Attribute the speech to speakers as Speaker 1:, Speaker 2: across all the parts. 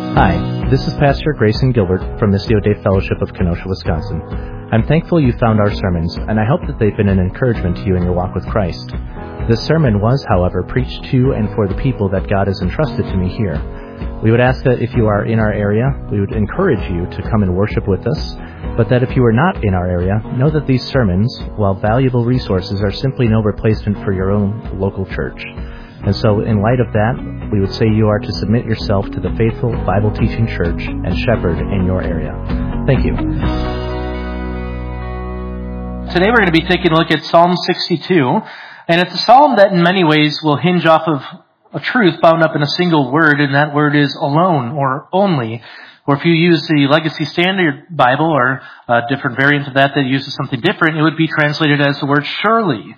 Speaker 1: Hi, this is Pastor Grayson Gilbert from Missio Dei Fellowship of Kenosha, Wisconsin. I'm thankful you found our sermons, and I hope that they've been an encouragement to you in your walk with Christ. This sermon was, however, preached to and for the people that God has entrusted to me here. We would ask that if you are in our area, we would encourage you to come and worship with us, but that if you are not in our area, know that these sermons, while valuable resources, are simply no replacement for your own local church. And so, in light of that, we would say you are to submit yourself to the faithful Bible-teaching church and shepherd in your area. Thank you.
Speaker 2: Today we're going to be taking a look at Psalm 62, and it's a psalm that in many ways will hinge off of a truth bound up in a single word, and that word is alone or only. Or if you use the Legacy Standard Bible or a different variant of that uses something different, it would be translated as the word surely.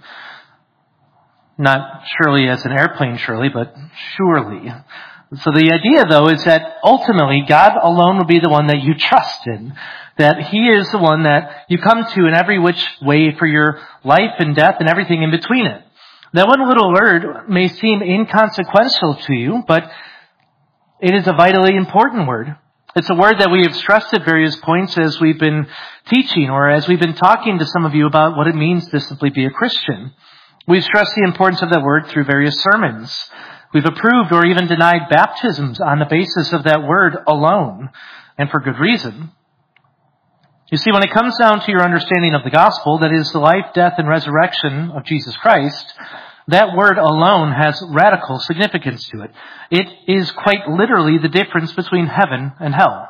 Speaker 2: Not surely as an airplane surely, but surely. So the idea, though, is that ultimately God alone will be the one that you trust in. That He is the one that you come to in every which way for your life and death and everything in between it. That one little word may seem inconsequential to you, but it is a vitally important word. It's a word that we have stressed at various points as we've been teaching or as we've been talking to some of you about what it means to simply be a Christian. We've stressed the importance of that word through various sermons. We've approved or even denied baptisms on the basis of that word alone, and for good reason. You see, when it comes down to your understanding of the gospel, that is the life, death, and resurrection of Jesus Christ, that word alone has radical significance to it. It is quite literally the difference between heaven and hell.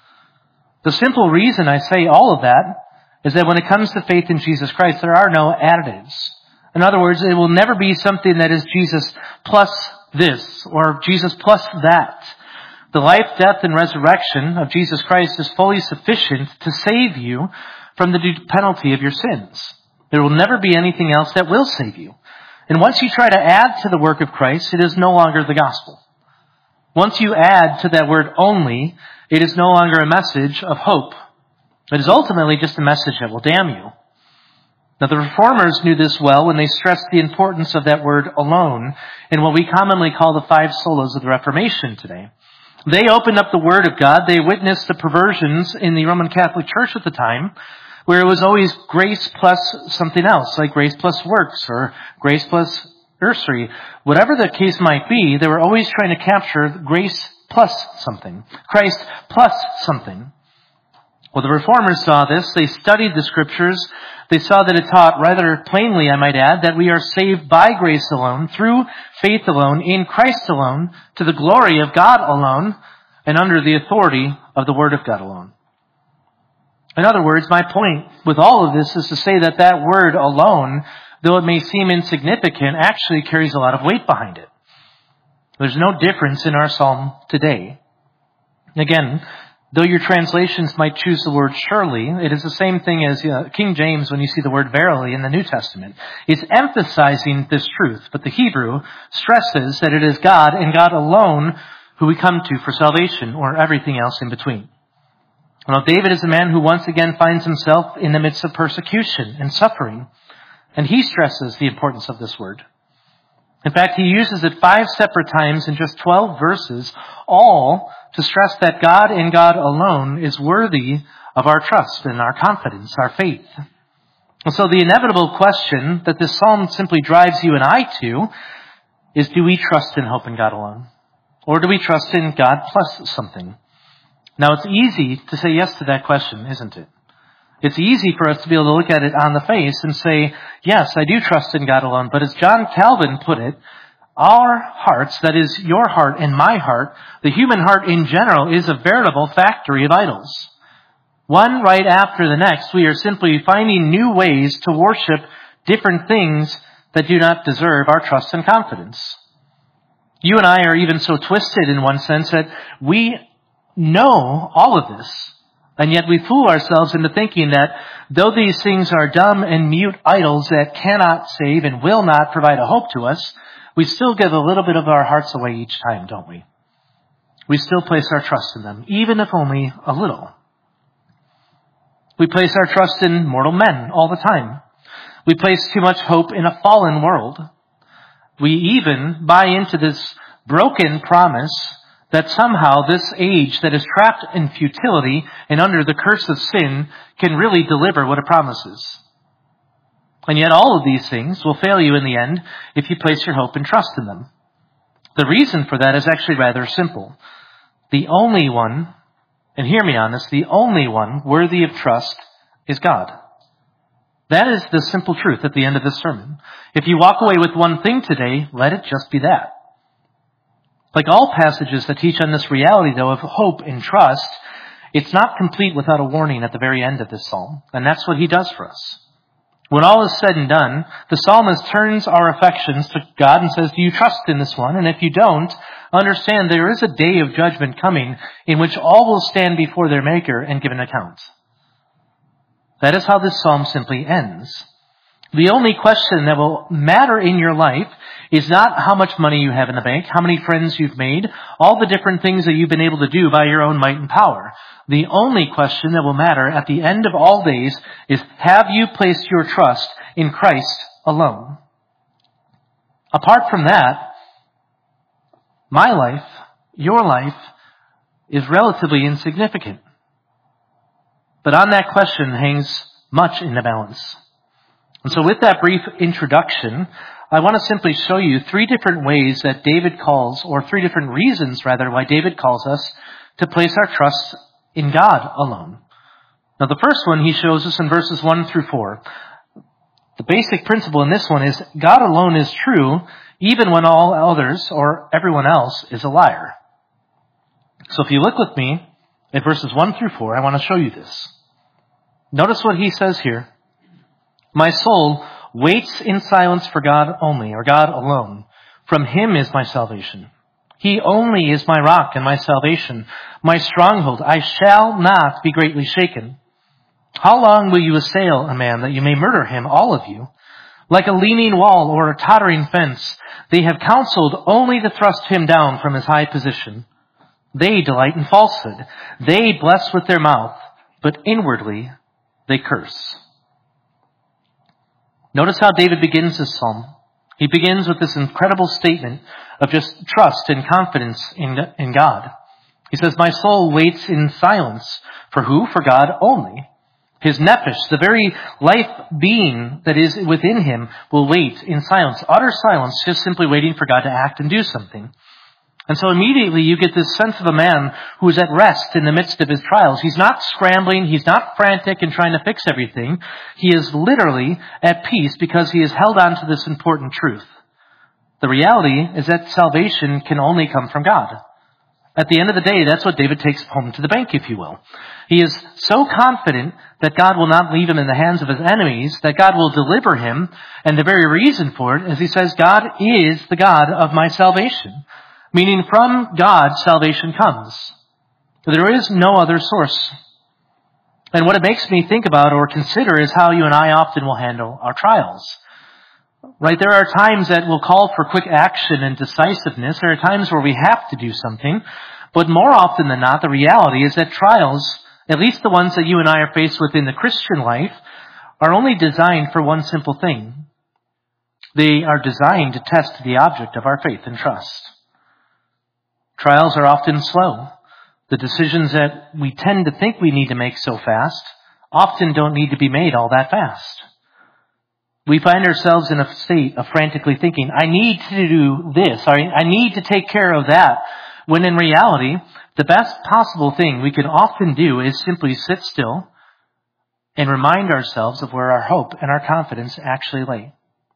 Speaker 2: The simple reason I say all of that is that when it comes to faith in Jesus Christ, there are no additives. In other words, it will never be something that is Jesus plus this or Jesus plus that. The life, death, and resurrection of Jesus Christ is fully sufficient to save you from the penalty of your sins. There will never be anything else that will save you. And once you try to add to the work of Christ, it is no longer the gospel. Once you add to that word only, it is no longer a message of hope. It is ultimately just a message that will damn you. Now, the Reformers knew this well when they stressed the importance of that word alone in what we commonly call the five solas of the Reformation today. They opened up the Word of God. They witnessed the perversions in the Roman Catholic Church at the time, where it was always grace plus something else, like grace plus works or grace plus nursery. Whatever the case might be, they were always trying to capture grace plus something, Christ plus something. Well, the Reformers saw this. They studied the Scriptures. They saw that it taught, rather plainly, I might add, that we are saved by grace alone, through faith alone, in Christ alone, to the glory of God alone, and under the authority of the Word of God alone. In other words, my point with all of this is to say that that word alone, though it may seem insignificant, actually carries a lot of weight behind it. There's no difference in our psalm today. Again, though your translations might choose the word surely, it is the same thing as King James when you see the word verily in the New Testament. It's emphasizing this truth, but the Hebrew stresses that it is God and God alone who we come to for salvation or everything else in between. Now, David is a man who once again finds himself in the midst of persecution and suffering, and he stresses the importance of this word. In fact, he uses it 5 separate times in just 12 verses, all to stress that God and God alone is worthy of our trust and our confidence, our faith. And so the inevitable question that this psalm simply drives you and I to is, do we trust and hope in God alone? Or do we trust in God plus something? Now, it's easy to say yes to that question, isn't it? It's easy for us to be able to look at it on the face and say, yes, I do trust in God alone. But as John Calvin put it, our hearts, that is your heart and my heart, the human heart in general, is a veritable factory of idols. One right after the next, we are simply finding new ways to worship different things that do not deserve our trust and confidence. You and I are even so twisted in one sense that we know all of this. And yet we fool ourselves into thinking that though these things are dumb and mute idols that cannot save and will not provide a hope to us, we still give a little bit of our hearts away each time, don't we? We still place our trust in them, even if only a little. We place our trust in mortal men all the time. We place too much hope in a fallen world. We even buy into this broken promise that somehow this age that is trapped in futility and under the curse of sin can really deliver what it promises. And yet all of these things will fail you in the end if you place your hope and trust in them. The reason for that is actually rather simple. The only one, and hear me on this, the only one worthy of trust is God. That is the simple truth at the end of this sermon. If you walk away with one thing today, let it just be that. Like all passages that teach on this reality, though, of hope and trust, it's not complete without a warning at the very end of this psalm. And that's what he does for us. When all is said and done, the psalmist turns our affections to God and says, do you trust in this one? And if you don't, understand there is a day of judgment coming in which all will stand before their Maker and give an account. That is how this psalm simply ends. The only question that will matter in your life is not how much money you have in the bank, how many friends you've made, all the different things that you've been able to do by your own might and power. The only question that will matter at the end of all days is, have you placed your trust in Christ alone? Apart from that, my life, your life, is relatively insignificant. But on that question hangs much in the balance. And so with that brief introduction, I want to simply show you three different ways that David calls, or three different reasons rather, why David calls us to place our trust in God alone. Now the first one he shows us in verses 1 through 4. The basic principle in this one is God alone is true even when all others or everyone else is a liar. So if you look with me at verses 1 through 4, I want to show you this. Notice what he says here. My soul waits in silence for God only, or God alone. From him is my salvation. He only is my rock and my salvation, my stronghold. I shall not be greatly shaken. How long will you assail a man that you may murder him, all of you? Like a leaning wall or a tottering fence, they have counseled only to thrust him down from his high position. They delight in falsehood. They bless with their mouth, but inwardly they curse. Notice how David begins this psalm. He begins with this incredible statement of just trust and confidence in God. He says, my soul waits in silence. For who? For God only. His nephesh, the very life being that is within him, will wait in silence, utter silence, just simply waiting for God to act and do something. And so immediately you get this sense of a man who is at rest in the midst of his trials. He's not scrambling. He's not frantic and trying to fix everything. He is literally at peace because he has held on to this important truth. The reality is that salvation can only come from God. At the end of the day, that's what David takes home to the bank, if you will. He is so confident that God will not leave him in the hands of his enemies, that God will deliver him. And the very reason for it is he says, God is the God of my salvation. Meaning from God, salvation comes. There is no other source. And what it makes me think about or consider is how you and I often will handle our trials. Right? There are times that will call for quick action and decisiveness. There are times where we have to do something. But more often than not, the reality is that trials, at least the ones that you and I are faced with in the Christian life, are only designed for one simple thing. They are designed to test the object of our faith and trust. Trials are often slow. The decisions that we tend to think we need to make so fast often don't need to be made all that fast. We find ourselves in a state of frantically thinking, I need to do this, I need to take care of that, when in reality, the best possible thing we can often do is simply sit still and remind ourselves of where our hope and our confidence actually lay.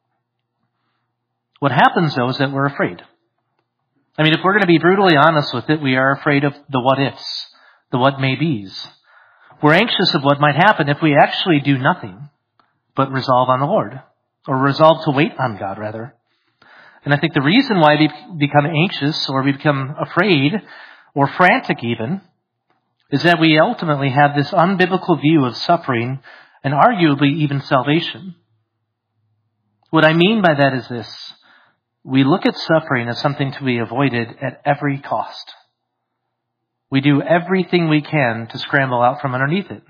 Speaker 2: What happens, though, is that we're afraid. I mean, if we're going to be brutally honest with it, we are afraid of the what-ifs, the what-maybes. We're anxious of what might happen if we actually do nothing but resolve on the Lord, or resolve to wait on God, rather. And I think the reason why we become anxious, or we become afraid, or frantic even, is that we ultimately have this unbiblical view of suffering and arguably even salvation. What I mean by that is this. We look at suffering as something to be avoided at every cost. We do everything we can to scramble out from underneath it.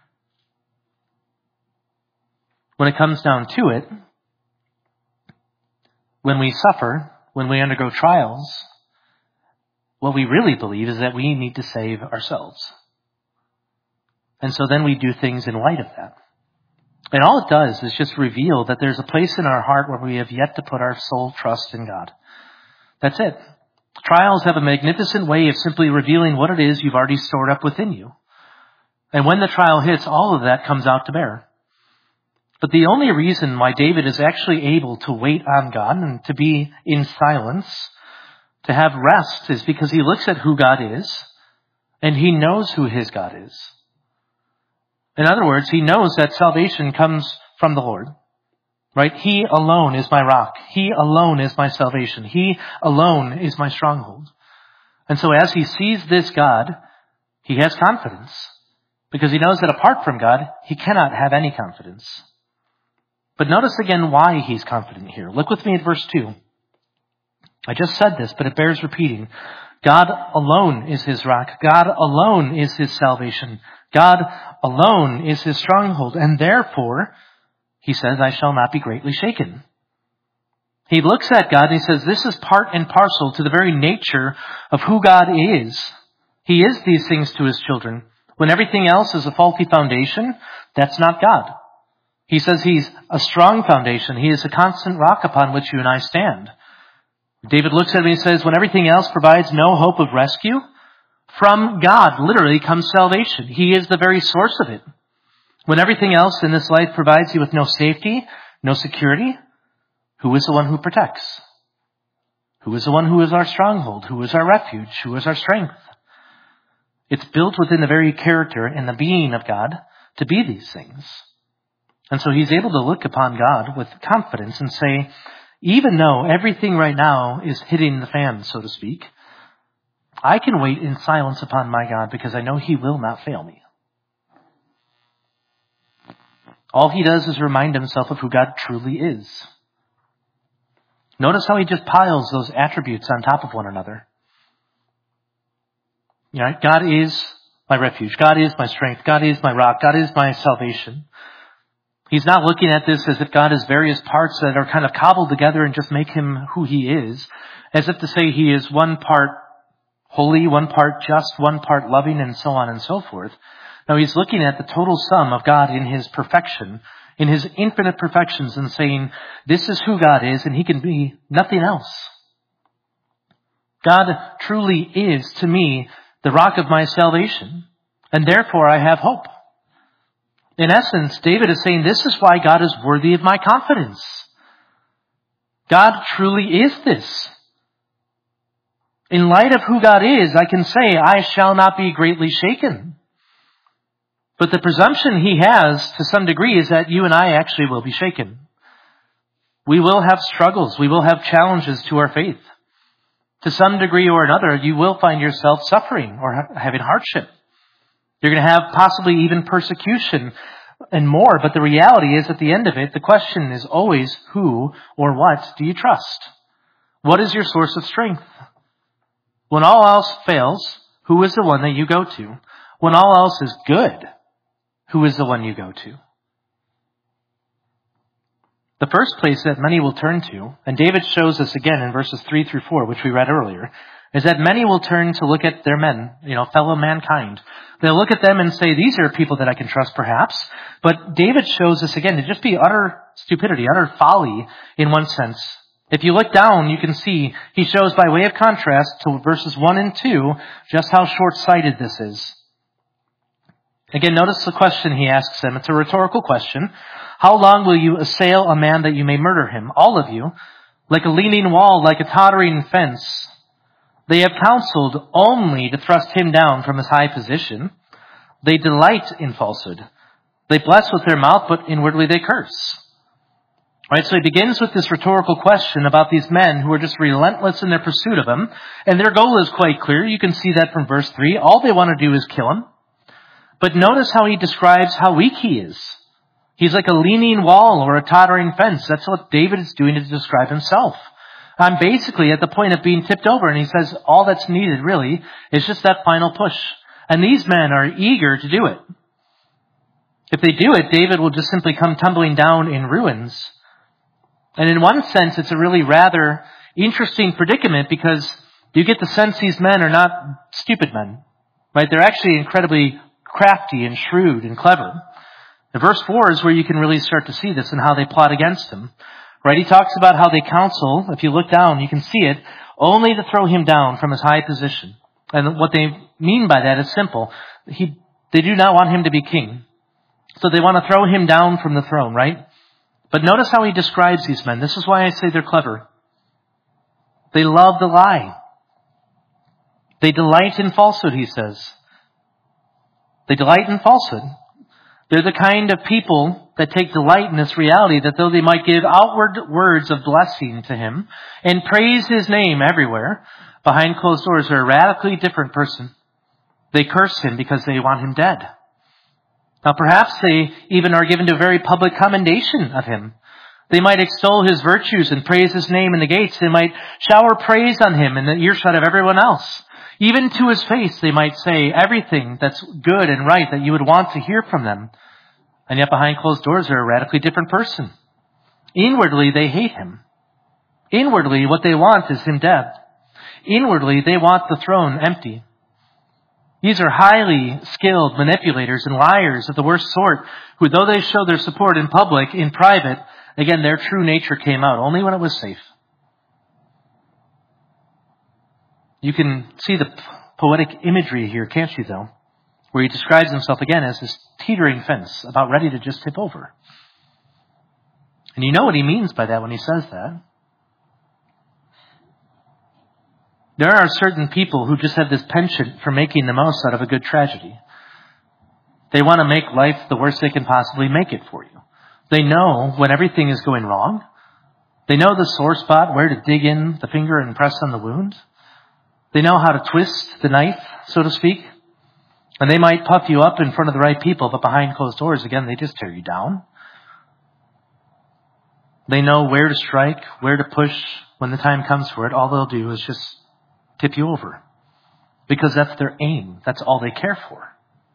Speaker 2: When it comes down to it, when we suffer, when we undergo trials, what we really believe is that we need to save ourselves. And so then we do things in light of that. And all it does is just reveal that there's a place in our heart where we have yet to put our sole trust in God. That's it. Trials have a magnificent way of simply revealing what it is you've already stored up within you. And when the trial hits, all of that comes out to bear. But the only reason why David is actually able to wait on God and to be in silence, to have rest, is because he looks at who God is, and he knows who his God is. In other words, he knows that salvation comes from the Lord. Right? He alone is my rock. He alone is my salvation. He alone is my stronghold. And so as he sees this God, he has confidence. Because he knows that apart from God, he cannot have any confidence. But notice again why he's confident here. Look with me at verse 2. I just said this, but it bears repeating. God alone is his rock. God alone is his salvation. God alone is his stronghold. And therefore, he says, I shall not be greatly shaken. He looks at God and he says, this is part and parcel to the very nature of who God is. He is these things to his children. When everything else is a faulty foundation, that's not God. He says he's a strong foundation. He is a constant rock upon which you and I stand. David looks at it and he says, when everything else provides no hope of rescue, from God literally comes salvation. He is the very source of it. When everything else in this life provides you with no safety, no security, who is the one who protects? Who is the one who is our stronghold? Who is our refuge? Who is our strength? It's built within the very character and the being of God to be these things. And so he's able to look upon God with confidence and say, even though everything right now is hitting the fan, so to speak, I can wait in silence upon my God because I know he will not fail me. All he does is remind himself of who God truly is. Notice how he just piles those attributes on top of one another. God is my refuge. God is my strength. God is my rock. God is my salvation. He's not looking at this as if God is various parts that are kind of cobbled together and just make him who he is, as if to say he is one part holy, one part just, one part loving, and so on and so forth. No, he's looking at the total sum of God in his perfection, in his infinite perfections, and saying, this is who God is, and he can be nothing else. God truly is, to me, the rock of my salvation, and therefore I have hope. In essence, David is saying, this is why God is worthy of my confidence. God truly is this. In light of who God is, I can say, I shall not be greatly shaken. But the presumption he has, to some degree, is that you and I actually will be shaken. We will have struggles. We will have challenges to our faith. To some degree or another, you will find yourself suffering or having hardship. You're going to have possibly even persecution and more. But the reality is, at the end of it, the question is always, who or what do you trust? What is your source of strength? When all else fails, who is the one that you go to? When all else is good, who is the one you go to? The first place that many will turn to, and David shows us again in verses 3 through 4, which we read earlier, is that many will turn to look at their men, fellow mankind. They'll look at them and say, these are people that I can trust perhaps. But David shows us again to just be utter stupidity, utter folly in one sense. If you look down, you can see he shows by way of contrast to verses 1 and 2 just how short-sighted this is. Again, notice the question he asks them. It's a rhetorical question. How long will you assail a man that you may murder him? All of you, like a leaning wall, like a tottering fence. They have counseled only to thrust him down from his high position. They delight in falsehood. They bless with their mouth, but inwardly they curse. Right, so he begins with this rhetorical question about these men who are just relentless in their pursuit of him. And their goal is quite clear. You can see that from verse 3. All they want to do is kill him. But notice how he describes how weak he is. He's like a leaning wall or a tottering fence. That's what David is doing to describe himself. I'm basically at the point of being tipped over, and he says all that's needed really is just that final push. And these men are eager to do it. If they do it, David will just simply come tumbling down in ruins. And in one sense, it's a really rather interesting predicament because Do you get the sense these men are not stupid men? Right? They're actually incredibly crafty and shrewd and clever. And verse 4 is where you can really start to see this and how they plot against him. Right? He talks about how they counsel, if you look down, you can see it, only to throw him down from his high position. And what they mean by that is simple. They do not want him to be king. So they want to throw him down from the throne, right? But notice how he describes these men. This is why I say they're clever. They love the lie. They delight in falsehood, he says. They delight in falsehood. They're the kind of people that take delight in this reality that though they might give outward words of blessing to him and praise his name everywhere, behind closed doors they're a radically different person. They curse him because they want him dead. Now perhaps they even are given to a very public commendation of him. They might extol his virtues and praise his name in the gates. They might shower praise on him in the earshot of everyone else. Even to his face, they might say everything that's good and right that you would want to hear from them. And yet behind closed doors, they're a radically different person. Inwardly, they hate him. Inwardly, what they want is him dead. Inwardly, they want the throne empty. These are highly skilled manipulators and liars of the worst sort, who though they show their support in public, in private, again, their true nature came out only when it was safe. You can see the poetic imagery here, can't you, though? Where he describes himself again as this teetering fence, about ready to just tip over. And you know what he means by that when he says that. There are certain people who just have this penchant for making the most out of a good tragedy. They want to make life the worst they can possibly make it for you. They know when everything is going wrong. They know the sore spot, where to dig in the finger and press on the wound. They know how to twist the knife, so to speak. And they might puff you up in front of the right people, but behind closed doors, again, they just tear you down. They know where to strike, where to push when the time comes for it. All they'll do is just tip you over. Because that's their aim. That's all they care for.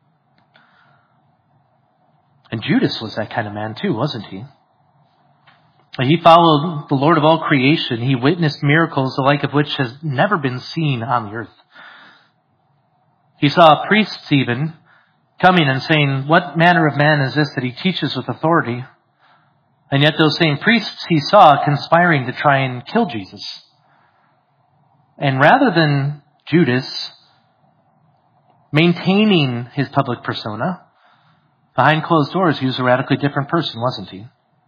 Speaker 2: And Judas was that kind of man too, wasn't he? He followed the Lord of all creation. He witnessed miracles the like of which has never been seen on the earth. He saw priests even coming and saying, "What manner of man is this that he teaches with authority?" And yet those same priests he saw conspiring to try and kill Jesus. And rather than Judas maintaining his public persona, behind closed doors he was a radically different person, wasn't he?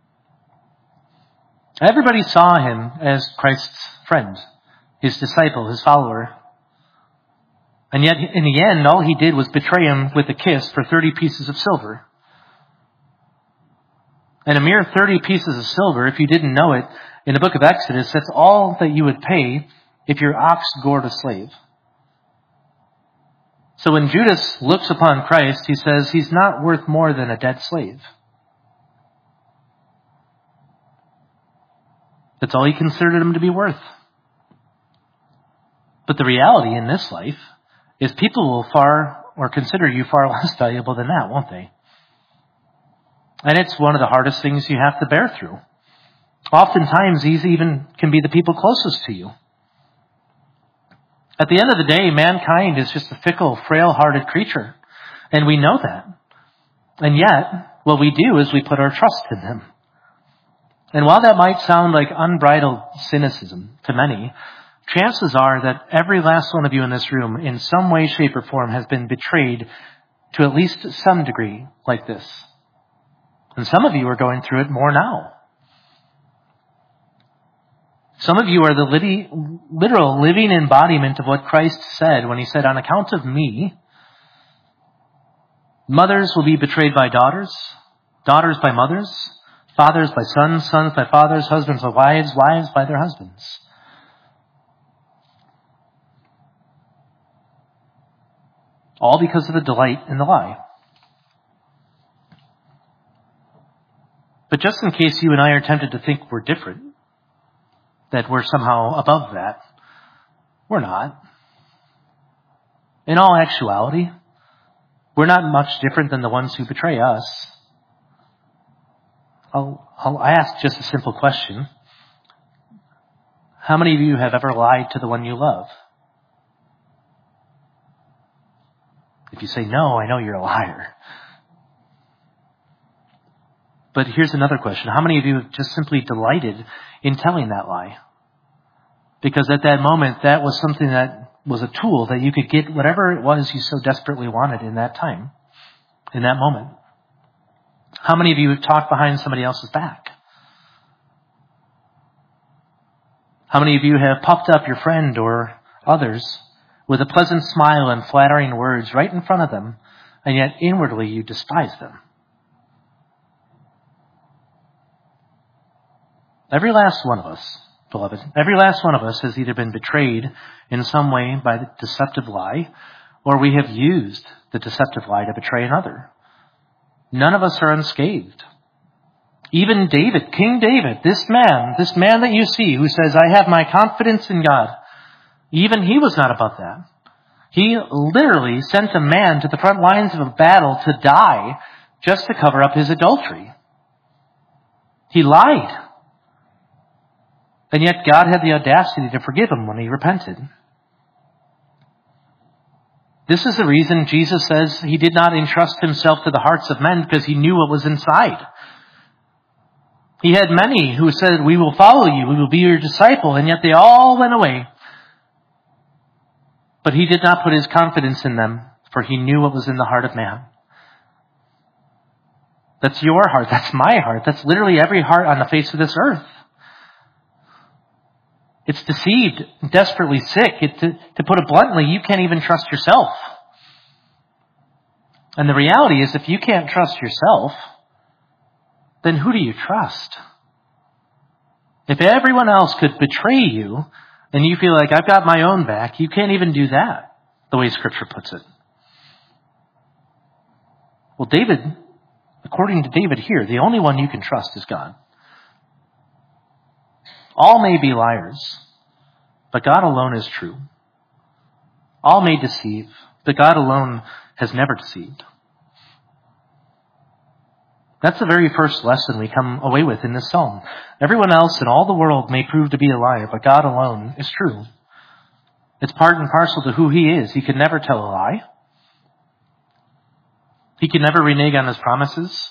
Speaker 2: Everybody saw him as Christ's friend, his disciple, his follower. And yet, in the end, all he did was betray him with a kiss for 30 pieces of silver. And a mere 30 pieces of silver, if you didn't know it, in the book of Exodus, that's all that you would pay if your ox gored a slave. So when Judas looks upon Christ, he says he's not worth more than a dead slave. That's all he considered him to be worth. But the reality in this life is people will consider you far less valuable than that, won't they? And it's one of the hardest things you have to bear through. Oftentimes, these even can be the people closest to you. At the end of the day, mankind is just a fickle, frail-hearted creature. And we know that. And yet, what we do is we put our trust in them. And while that might sound like unbridled cynicism to many, chances are that every last one of you in this room, in some way, shape, or form, has been betrayed to at least some degree like this. And some of you are going through it more now. Some of you are the literal living embodiment of what Christ said when he said, "On account of me, mothers will be betrayed by daughters, daughters by mothers, fathers by sons, sons by fathers, husbands by wives, wives by their husbands." All because of the delight in the lie. But just in case you and I are tempted to think we're different, that we're somehow above that, we're not. In all actuality, we're not much different than the ones who betray us. I'll ask just a simple question. How many of you have ever lied to the one you love? If you say no, I know you're a liar. But here's another question. How many of you have just simply delighted in telling that lie? Because at that moment, that was something that was a tool that you could get whatever it was you so desperately wanted in that time, in that moment. How many of you have talked behind somebody else's back? How many of you have puffed up your friend or others with a pleasant smile and flattering words right in front of them, and yet inwardly you despise them? Every last one of us, beloved, every last one of us has either been betrayed in some way by the deceptive lie, or we have used the deceptive lie to betray another. None of us are unscathed. Even David, King David, this man that you see who says, I have my confidence in God, even he was not about that. He literally sent a man to the front lines of a battle to die just to cover up his adultery. He lied. And yet God had the audacity to forgive him when he repented. This is the reason Jesus says he did not entrust himself to the hearts of men, because he knew what was inside. He had many who said, we will follow you, we will be your disciple, and yet they all went away. But he did not put his confidence in them, for he knew what was in the heart of man. That's your heart, that's my heart, that's literally every heart on the face of this earth. It's deceived, desperately sick. To put it bluntly, you can't even trust yourself. And the reality is, if you can't trust yourself, then who do you trust? If everyone else could betray you, and you feel like, I've got my own back, you can't even do that, the way Scripture puts it. Well, David, according to David here, the only one you can trust is God. All may be liars, but God alone is true. All may deceive, but God alone has never deceived. That's the very first lesson we come away with in this psalm. Everyone else in all the world may prove to be a liar, but God alone is true. It's part and parcel to who he is. He can never tell a lie. He can never renege on his promises.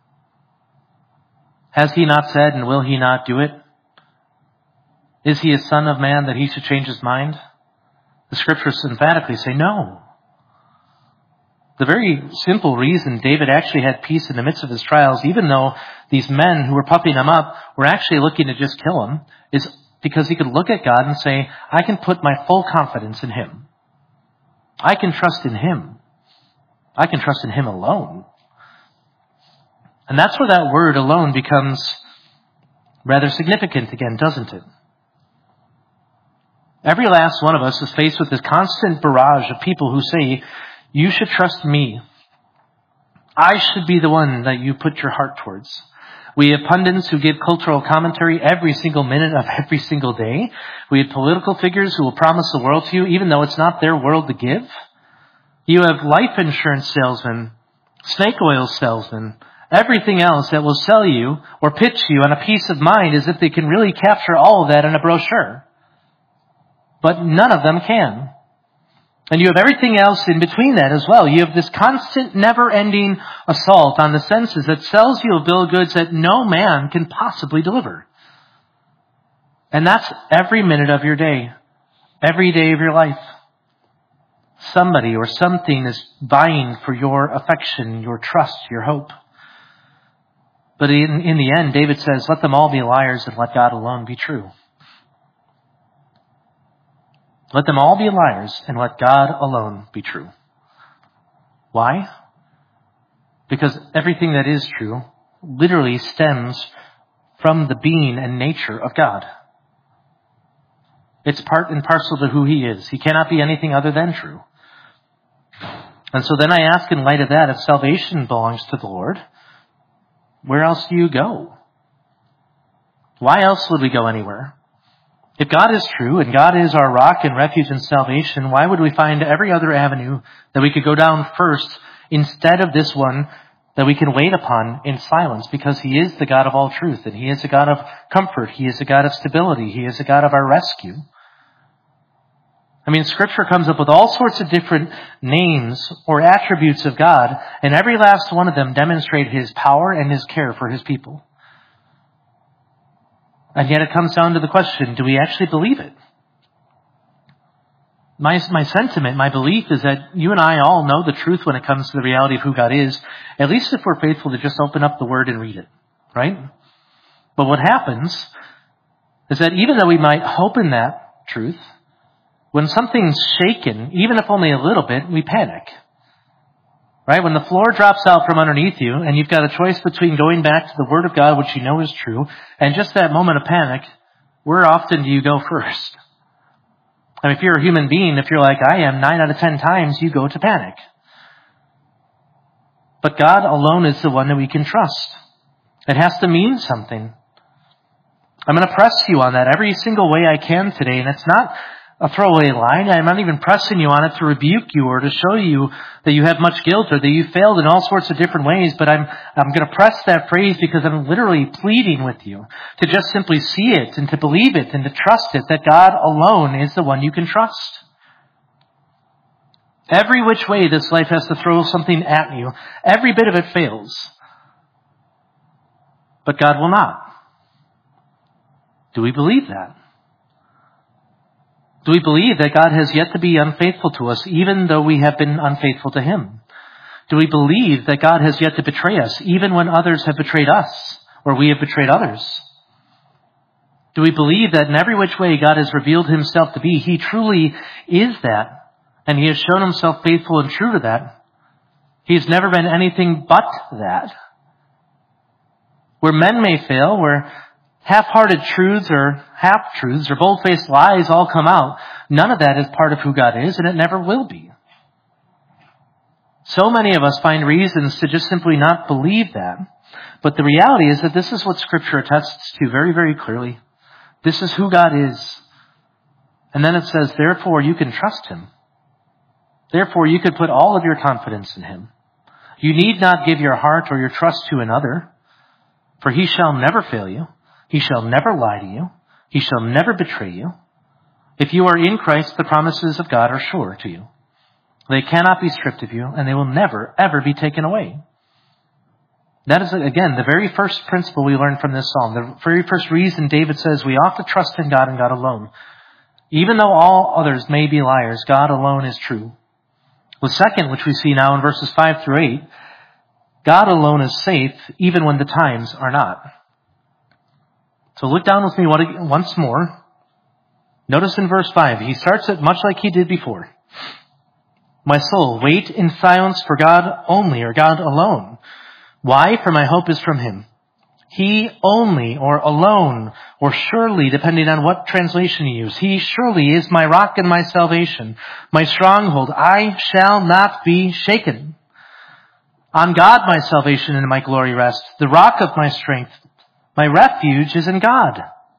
Speaker 2: Has he not said, and will he not do it? Is he a son of man that he should change his mind? The Scriptures emphatically say no. The very simple reason David actually had peace in the midst of his trials, even though these men who were puffing him up were actually looking to just kill him, is because he could look at God and say, I can put my full confidence in him. I can trust in him. I can trust in him alone. And that's where that word alone becomes rather significant again, doesn't it? Every last one of us is faced with this constant barrage of people who say, you should trust me. I should be the one that you put your heart towards. We have pundits who give cultural commentary every single minute of every single day. We have political figures who will promise the world to you, even though it's not their world to give. You have life insurance salesmen, snake oil salesmen, everything else that will sell you or pitch you on a peace of mind as if they can really capture all of that in a brochure. But none of them can. And you have everything else in between that as well. You have this constant, never-ending assault on the senses that sells you a bill of goods that no man can possibly deliver. And that's every minute of your day, every day of your life. Somebody or something is vying for your affection, your trust, your hope. But in the end, David says, let them all be liars and let God alone be true. Let them all be liars and let God alone be true. Why? Because everything that is true literally stems from the being and nature of God. It's part and parcel to who he is. He cannot be anything other than true. And so then I ask, in light of that, if salvation belongs to the Lord, where else do you go? Why else would we go anywhere? If God is true and God is our rock and refuge and salvation, why would we find every other avenue that we could go down first instead of this one that we can wait upon in silence? Because he is the God of all truth, and he is a God of comfort. He is a God of stability. He is a God of our rescue. I mean, Scripture comes up with all sorts of different names or attributes of God, and every last one of them demonstrate His power and His care for His people. And yet it comes down to the question, do we actually believe it? My sentiment, my belief is that you and I all know the truth when it comes to the reality of who God is, at least if we're faithful to just open up the Word and read it, right? But what happens is that even though we might hope in that truth, when something's shaken, even if only a little bit, we panic. Right? When the floor drops out from underneath you and you've got a choice between going back to the Word of God, which you know is true, and just that moment of panic, where often do you go first? I mean, if you're a human being, if you're like I am, 9 out of 10 times you go to panic. But God alone is the one that we can trust. It has to mean something. I'm going to press you on that every single way I can today, and it's not a throwaway line. I'm not even pressing you on it to rebuke you or to show you that you have much guilt or that you failed in all sorts of different ways, but I'm going to press that phrase because I'm literally pleading with you to just simply see it and to believe it and to trust it, that God alone is the one you can trust. Every which way this life has to throw something at you, every bit of it fails. But God will not. Do we believe that? Do we believe that God has yet to be unfaithful to us, even though we have been unfaithful to Him? Do we believe that God has yet to betray us, even when others have betrayed us, or we have betrayed others? Do we believe that in every which way God has revealed Himself to be, He truly is that, and He has shown Himself faithful and true to that? He has never been anything but that. Where men may fail, where half-hearted truths or half-truths or bold-faced lies all come out, none of that is part of who God is, and it never will be. So many of us find reasons to just simply not believe that. But the reality is that this is what Scripture attests to very, very clearly. This is who God is. And then it says, therefore you can trust Him. Therefore you could put all of your confidence in Him. You need not give your heart or your trust to another, for He shall never fail you. He shall never lie to you. He shall never betray you. If you are in Christ, the promises of God are sure to you. They cannot be stripped of you, and they will never, ever be taken away. That is, again, the very first principle we learn from this psalm. The very first reason David says we ought to trust in God and God alone. Even though all others may be liars, God alone is true. The second, which we see now in verses 5 through 8, God alone is safe, even when the times are not. So look down with me once more. Notice in verse 5, he starts it much like he did before. My soul, wait in silence for God only, or God alone. Why? For my hope is from Him. He only, or alone, or surely, depending on what translation you use. He surely is my rock and my salvation, my stronghold. I shall not be shaken. On God my salvation and my glory rest, the rock of my strength. My refuge is in God.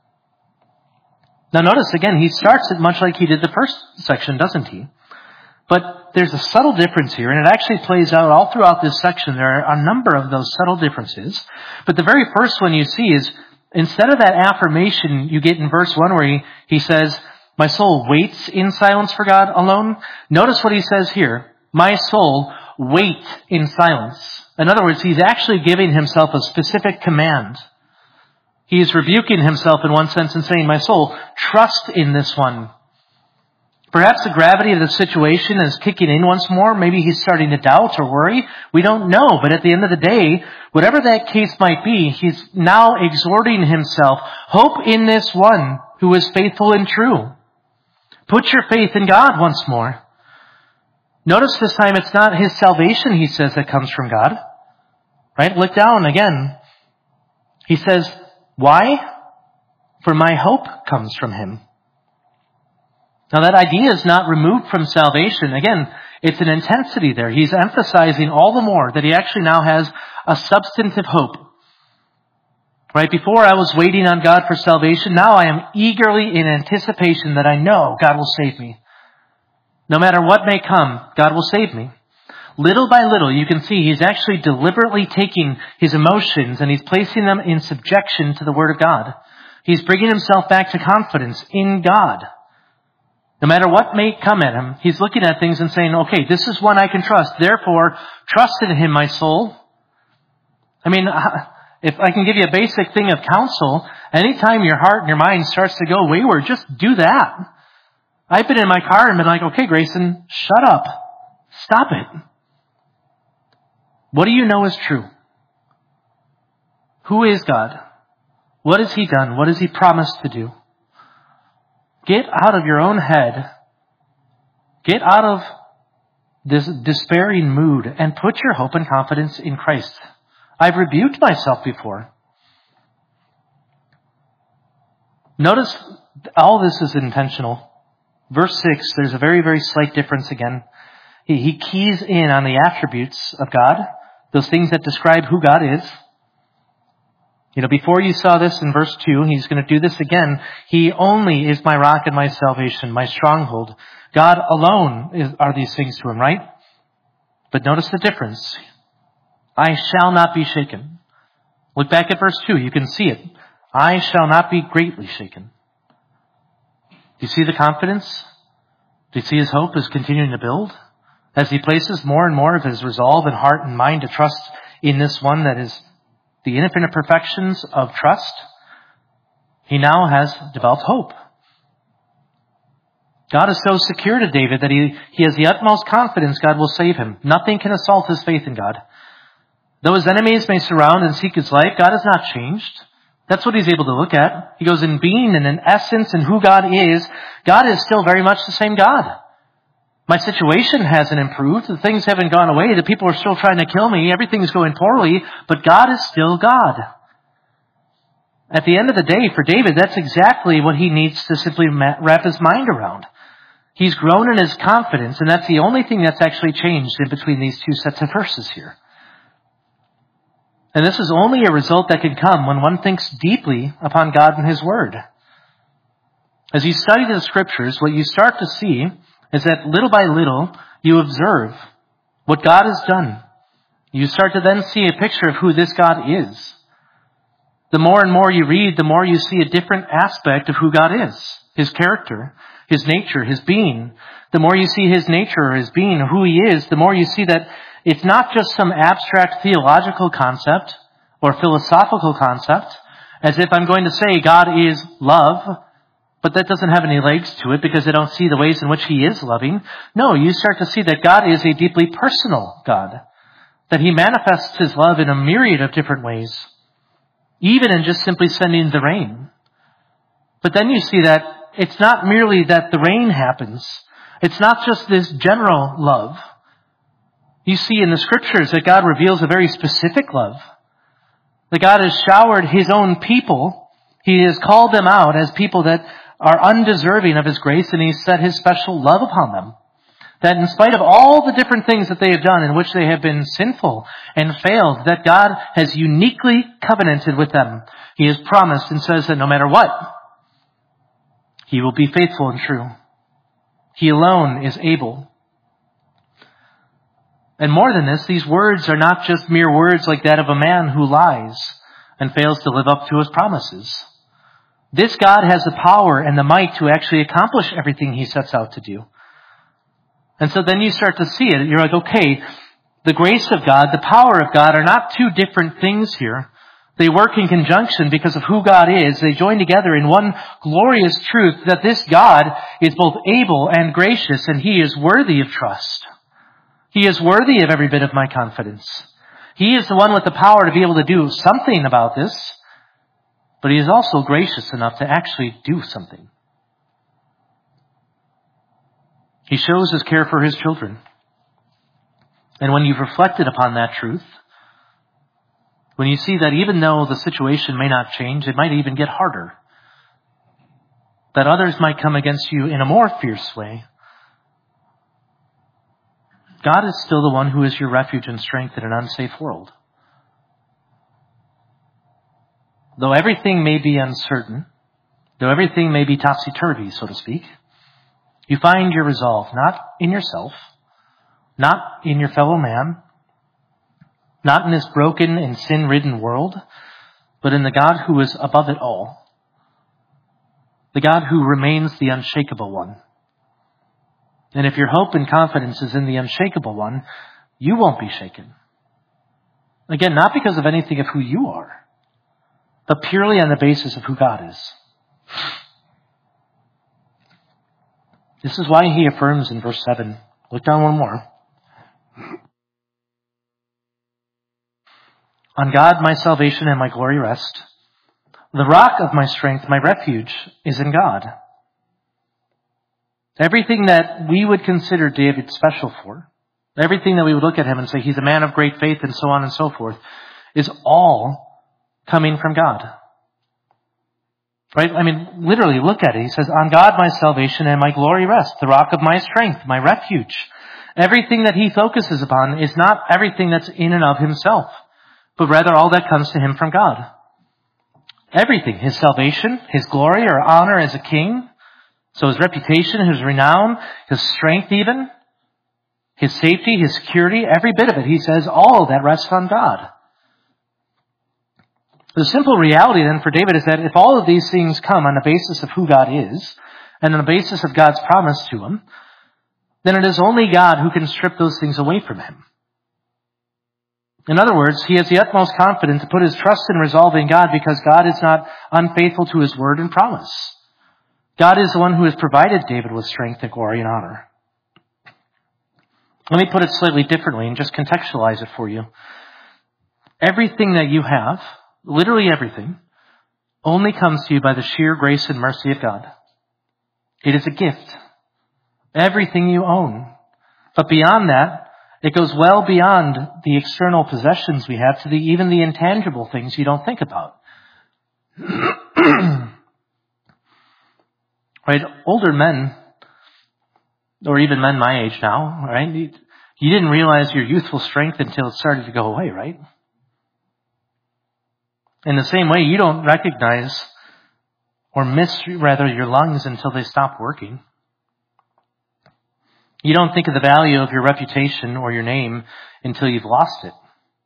Speaker 2: Now notice again, he starts it much like he did the first section, doesn't he? But there's a subtle difference here, and it actually plays out all throughout this section. There are a number of those subtle differences. But the very first one you see is, instead of that affirmation you get in verse 1 where he says, my soul waits in silence for God alone. Notice what he says here. My soul, wait in silence. In other words, he's actually giving himself a specific command. He is rebuking himself in one sense and saying, my soul, trust in this one. Perhaps the gravity of the situation is kicking in once more. Maybe he's starting to doubt or worry. We don't know. But at the end of the day, whatever that case might be, he's now exhorting himself. Hope in this one who is faithful and true. Put your faith in God once more. Notice this time it's not his salvation, he says, that comes from God. Right? Look down again. He says, why? For my hope comes from Him. Now that idea is not removed from salvation. Again, it's an intensity there. He's emphasizing all the more that he actually now has a substantive hope. Right? Before I was waiting on God for salvation. Now I am eagerly in anticipation that I know God will save me. No matter what may come, God will save me. Little by little, you can see he's actually deliberately taking his emotions and he's placing them in subjection to the Word of God. He's bringing himself back to confidence in God. No matter what may come at him, he's looking at things and saying, okay, this is one I can trust. Therefore, trust in him, my soul. I mean, if I can give you a basic thing of counsel, anytime your heart and your mind starts to go wayward, just do that. I've been in my car and been like, okay, Grayson, shut up. Stop it. What do you know is true? Who is God? What has he done? What has he promised to do? Get out of your own head. Get out of this despairing mood and put your hope and confidence in Christ. I've rebuked myself before. Notice all this is intentional. Verse 6, there's a very, very slight difference again. He keys in on the attributes of God, those things that describe who God is. Before you saw this in verse 2, he's going to do this again. He only is my rock and my salvation, my stronghold. God alone are these things to him, right? But notice the difference. I shall not be shaken. Look back at verse 2. You can see it. I shall not be greatly shaken. Do you see the confidence? Do you see his hope is continuing to build? As he places more and more of his resolve and heart and mind to trust in this one that is the infinite perfections of trust, he now has developed hope. God is so secure to David that he has the utmost confidence God will save him. Nothing can assault his faith in God. Though his enemies may surround and seek his life, God has not changed. That's what he's able to look at. He goes, in being and in essence and who God is still very much the same God. My situation hasn't improved. The things haven't gone away. The people are still trying to kill me. Everything's going poorly. But God is still God. At the end of the day, for David, that's exactly what he needs to simply wrap his mind around. He's grown in his confidence, and that's the only thing that's actually changed in between these two sets of verses here. And this is only a result that can come when one thinks deeply upon God and his word. As you study the scriptures, what you start to see is that little by little, you observe what God has done. You start to then see a picture of who this God is. The more and more you read, the more you see a different aspect of who God is. His character, his nature, his being. The more you see his nature or his being, who he is, the more you see that it's not just some abstract theological concept or philosophical concept, as if I'm going to say God is love, but that doesn't have any legs to it because I don't see the ways in which he is loving. No, you start to see that God is a deeply personal God, that he manifests his love in a myriad of different ways, even in just simply sending the rain. But then you see that it's not merely that the rain happens. It's not just this general love. You see in the scriptures that God reveals a very specific love. That God has showered his own people. He has called them out as people that are undeserving of his grace, and he's set his special love upon them. That in spite of all the different things that they have done in which they have been sinful and failed, that God has uniquely covenanted with them. He has promised and says that no matter what, he will be faithful and true. He alone is able. And more than this, these words are not just mere words like that of a man who lies and fails to live up to his promises. This God has the power and the might to actually accomplish everything he sets out to do. And so then you start to see it. You're like, okay, the grace of God, the power of God are not two different things here. They work in conjunction because of who God is. They join together in one glorious truth that this God is both able and gracious, and he is worthy of trust. He is worthy of every bit of my confidence. He is the one with the power to be able to do something about this, but he is also gracious enough to actually do something. He shows his care for his children. And when you've reflected upon that truth, when you see that even though the situation may not change, it might even get harder, that others might come against you in a more fierce way, God is still the one who is your refuge and strength in an unsafe world. Though everything may be uncertain, though everything may be topsy-turvy, so to speak, you find your resolve not in yourself, not in your fellow man, not in this broken and sin-ridden world, but in the God who is above it all, the God who remains the unshakable one, And if your hope and confidence is in the unshakable one, you won't be shaken. Again, not because of anything of who you are, but purely on the basis of who God is. This is why he affirms in verse 7. Look down one more. On God my salvation and my glory rest. The rock of my strength, my refuge, is in God. Everything that we would consider David special for, everything that we would look at him and say he's a man of great faith and so on and so forth, is all coming from God. Right? I mean, literally, look at it. He says, on God my salvation and my glory rest, the rock of my strength, my refuge. Everything that he focuses upon is not everything that's in and of himself, but rather all that comes to him from God. Everything, his salvation, his glory or honor as a king, so his reputation, his renown, his strength even, his safety, his security, every bit of it, he says, all of that rests on God. The simple reality then for David is that if all of these things come on the basis of who God is, and on the basis of God's promise to him, then it is only God who can strip those things away from him. In other words, he has the utmost confidence to put his trust and resolve in God because God is not unfaithful to his word and promise. God is the one who has provided David with strength and glory and honor. Let me put it slightly differently and just contextualize it for you. Everything that you have, literally everything, only comes to you by the sheer grace and mercy of God. It is a gift. Everything you own. But beyond that, it goes well beyond the external possessions we have to even the intangible things you don't think about. Right? Older men, or even men my age now, right? You didn't realize your youthful strength until it started to go away, right? In the same way, you don't recognize or miss, rather, your lungs until they stop working. You don't think of the value of your reputation or your name until you've lost it.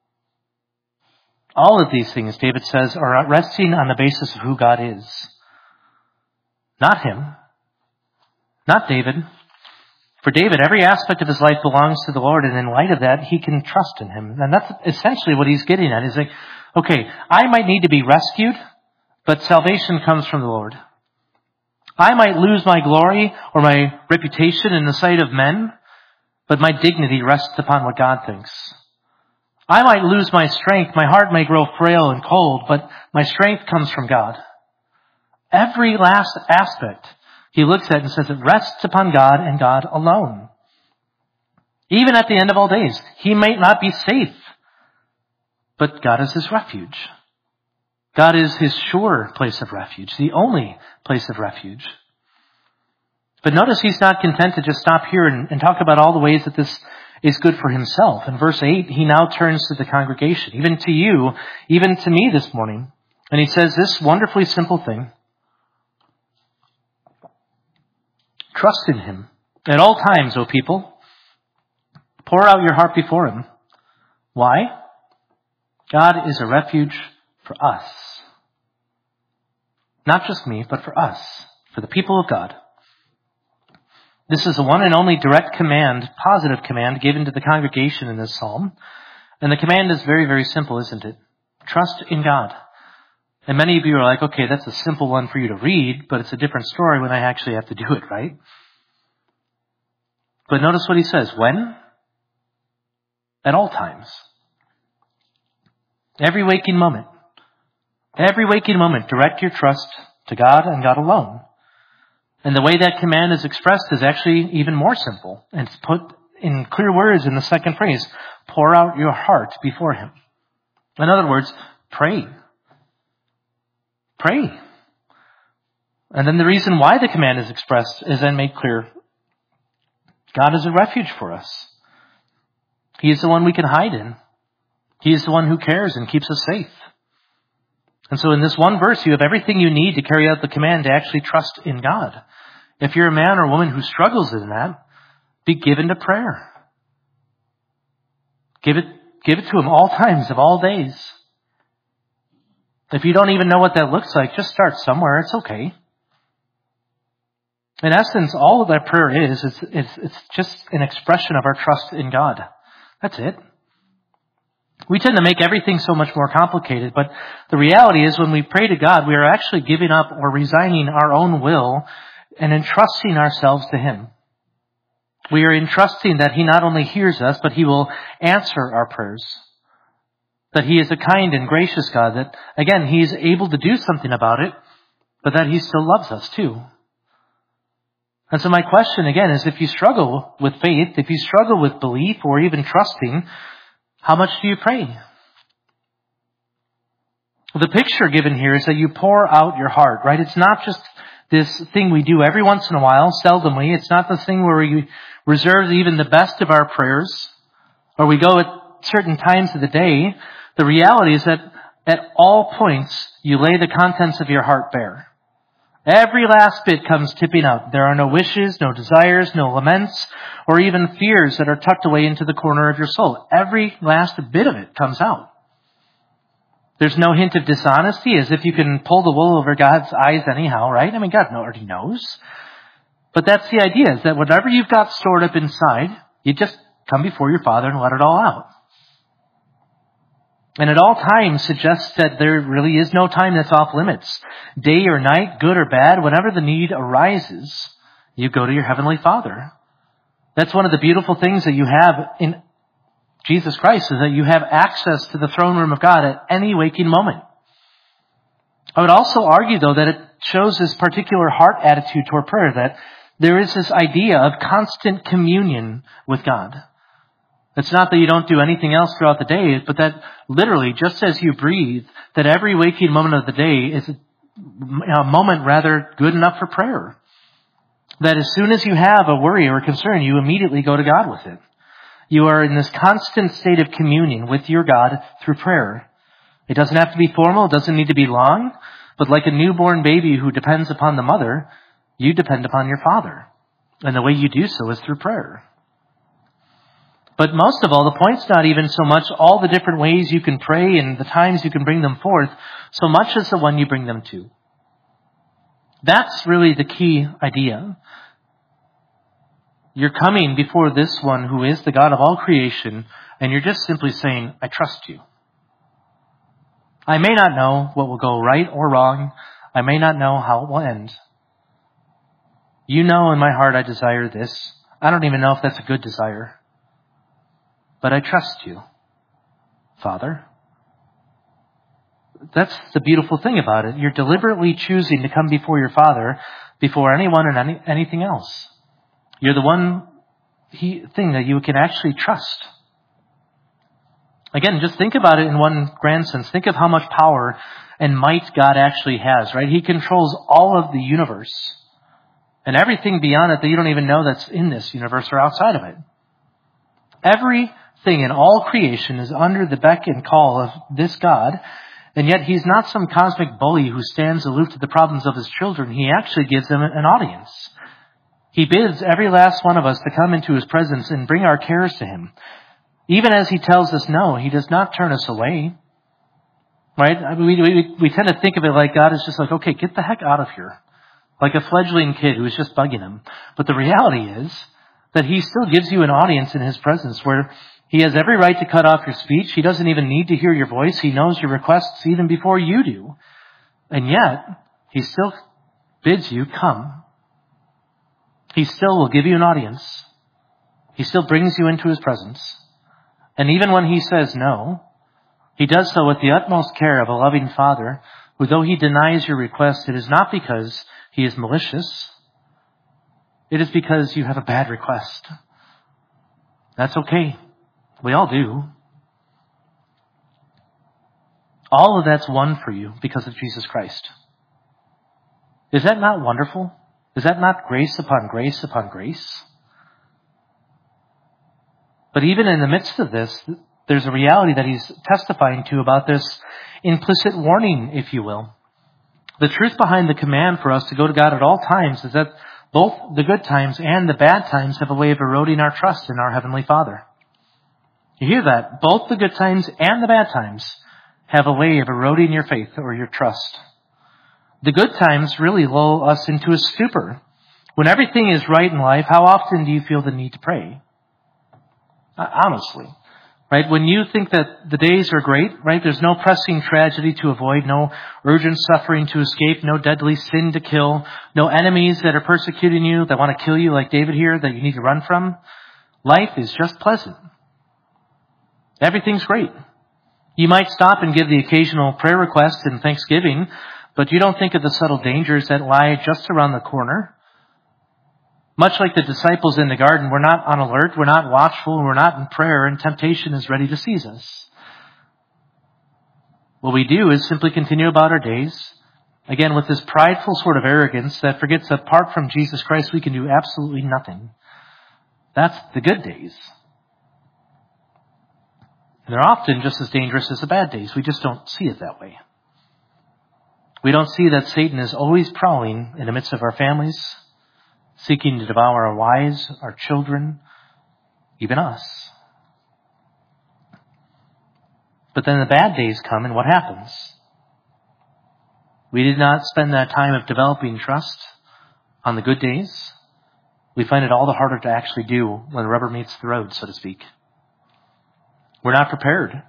Speaker 2: All of these things, David says, are resting on the basis of who God is. Not him. Not David. For David, every aspect of his life belongs to the Lord, and in light of that, he can trust in him. And that's essentially what he's getting at. He's like, okay, I might need to be rescued, but salvation comes from the Lord. I might lose my glory or my reputation in the sight of men, but my dignity rests upon what God thinks. I might lose my strength, my heart may grow frail and cold, but my strength comes from God. Every last aspect he looks at and says it rests upon God and God alone. Even at the end of all days, he might not be safe, but God is his refuge. God is his sure place of refuge, the only place of refuge. But notice he's not content to just stop here and talk about all the ways that this is good for himself. In verse 8, he now turns to the congregation, even to you, even to me this morning. And he says this wonderfully simple thing. Trust in him at all times, O people. Pour out your heart before him. Why? God is a refuge for us. Not just me, but for us, for the people of God. This is the one and only direct command, positive command given to the congregation in this psalm. And the command is very, very simple, isn't it? Trust in God. And many of you are like, okay, that's a simple one for you to read, but it's a different story when I actually have to do it, right? But notice what he says. When? At all times. Every waking moment. Every waking moment, direct your trust to God and God alone. And the way that command is expressed is actually even more simple. And it's put in clear words in the second phrase. Pour out your heart before him. In other words, pray. Pray. And then the reason why the command is expressed is then made clear. God is a refuge for us. He is the one we can hide in. He is the one who cares and keeps us safe. And so in this one verse, you have everything you need to carry out the command to actually trust in God. If you're a man or woman who struggles in that, be given to prayer. Give it to him all times of all days. If you don't even know what that looks like, just start somewhere. It's okay. In essence, all that prayer is it's just an expression of our trust in God. That's it. We tend to make everything so much more complicated, but the reality is when we pray to God, we are actually giving up or resigning our own will and entrusting ourselves to Him. We are entrusting that He not only hears us, but He will answer our prayers. That He is a kind and gracious God, that, again, He is able to do something about it, but that He still loves us too. And so my question, again, is if you struggle with faith, if you struggle with belief or even trusting, how much do you pray? The picture given here is that you pour out your heart, right? It's not just this thing we do every once in a while, seldomly. It's not the thing where we reserve even the best of our prayers, or we go at certain times of the day. The reality is that at all points, you lay the contents of your heart bare. Every last bit comes tipping out. There are no wishes, no desires, no laments, or even fears that are tucked away into the corner of your soul. Every last bit of it comes out. There's no hint of dishonesty, as if you can pull the wool over God's eyes anyhow, right? I mean, God already knows. But that's the idea, is that whatever you've got stored up inside, you just come before your Father and let it all out. And at all times suggests that there really is no time that's off limits. Day or night, good or bad, whenever the need arises, you go to your Heavenly Father. That's one of the beautiful things that you have in Jesus Christ, is that you have access to the throne room of God at any waking moment. I would also argue, though, that it shows this particular heart attitude toward prayer, that there is this idea of constant communion with God. It's not that you don't do anything else throughout the day, but that literally, just as you breathe, that every waking moment of the day is a moment rather good enough for prayer. That as soon as you have a worry or a concern, you immediately go to God with it. You are in this constant state of communion with your God through prayer. It doesn't have to be formal, it doesn't need to be long, but like a newborn baby who depends upon the mother, you depend upon your Father. And the way you do so is through prayer. But most of all, the point's not even so much all the different ways you can pray and the times you can bring them forth, so much as the one you bring them to. That's really the key idea. You're coming before this one who is the God of all creation, and you're just simply saying, I trust you. I may not know what will go right or wrong. I may not know how it will end. You know in my heart I desire this. I don't even know if that's a good desire. But I trust you, Father. That's the beautiful thing about it. You're deliberately choosing to come before your Father before anyone and anything else. You're the one thing that you can actually trust. Again, just think about it in one grand sense. Think of how much power and might God actually has, right? He controls all of the universe and everything beyond it that you don't even know that's in this universe or outside of it. Everything in all creation is under the beck and call of this God, and yet He's not some cosmic bully who stands aloof to the problems of His children. He actually gives them an audience. He bids every last one of us to come into His presence and bring our cares to Him. Even as He tells us no, He does not turn us away. Right? I mean, we tend to think of it like God is just like, okay, get the heck out of here. Like a fledgling kid who is just bugging Him. But the reality is that He still gives you an audience in His presence where He has every right to cut off your speech. He doesn't even need to hear your voice. He knows your requests even before you do. And yet, He still bids you come. He still will give you an audience. He still brings you into His presence. And even when He says no, He does so with the utmost care of a loving Father, who though He denies your request, it is not because He is malicious. It is because you have a bad request. That's okay. We all do. All of that's won for you because of Jesus Christ. Is that not wonderful? Is that not grace upon grace upon grace? But even in the midst of this, there's a reality that He's testifying to about this implicit warning, if you will. The truth behind the command for us to go to God at all times is that both the good times and the bad times have a way of eroding our trust in our Heavenly Father. You hear that? Both the good times and the bad times have a way of eroding your faith or your trust. The good times really lull us into a stupor, When everything is right in life, how often do you feel the need to pray? Honestly. Right? When you think that the days are great, right? There's no pressing tragedy to avoid, no urgent suffering to escape, no deadly sin to kill, no enemies that are persecuting you, that want to kill you like David here, that you need to run from. Life is just pleasant. Everything's great. You might stop and give the occasional prayer request and thanksgiving, but you don't think of the subtle dangers that lie just around the corner. Much like the disciples in the garden, we're not on alert, we're not watchful, we're not in prayer, and temptation is ready to seize us. What we do is simply continue about our days, again, with this prideful sort of arrogance that forgets that apart from Jesus Christ, we can do absolutely nothing. That's the good days. And they're often just as dangerous as the bad days. We just don't see it that way. We don't see that Satan is always prowling in the midst of our families, seeking to devour our wives, our children, even us. But then the bad days come, and what happens? We did not spend that time of developing trust on the good days. We find it all the harder to actually do when the rubber meets the road, so to speak. We're not prepared.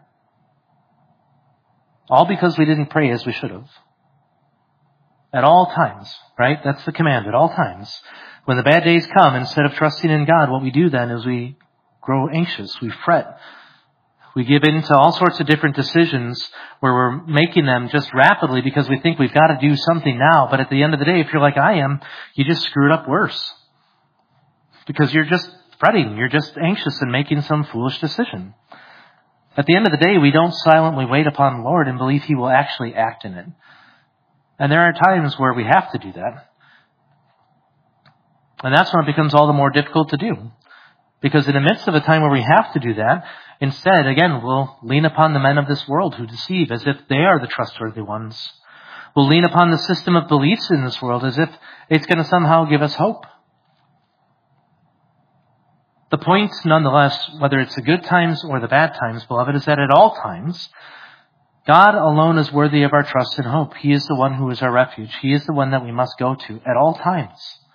Speaker 2: All because we didn't pray as we should have. At all times, right? That's the command, at all times. When the bad days come, instead of trusting in God, what we do then is we grow anxious, we fret. We give in to all sorts of different decisions where we're making them just rapidly because we think we've got to do something now. But at the end of the day, if you're like I am, you just screw it up worse. Because you're just fretting, you're just anxious and making some foolish decision. At the end of the day, we don't silently wait upon the Lord and believe He will actually act in it. And there are times where we have to do that. And that's when it becomes all the more difficult to do. Because in the midst of a time where we have to do that, instead, again, we'll lean upon the men of this world who deceive as if they are the trustworthy ones. We'll lean upon the system of beliefs in this world as if it's going to somehow give us hope. The point, nonetheless, whether it's the good times or the bad times, beloved, is that at all times, God alone is worthy of our trust and hope. He is the one who is our refuge. He is the one that we must go to at all times.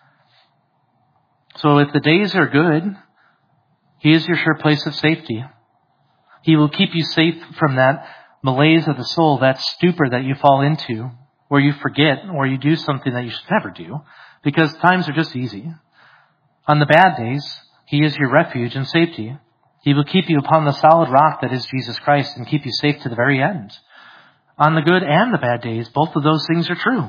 Speaker 2: So if the days are good, He is your sure place of safety. He will keep you safe from that malaise of the soul, that stupor that you fall into, where you forget or you do something that you should never do, because times are just easy. On the bad days, He is your refuge and safety. He will keep you upon the solid rock that is Jesus Christ and keep you safe to the very end. On the good and the bad days, both of those things are true.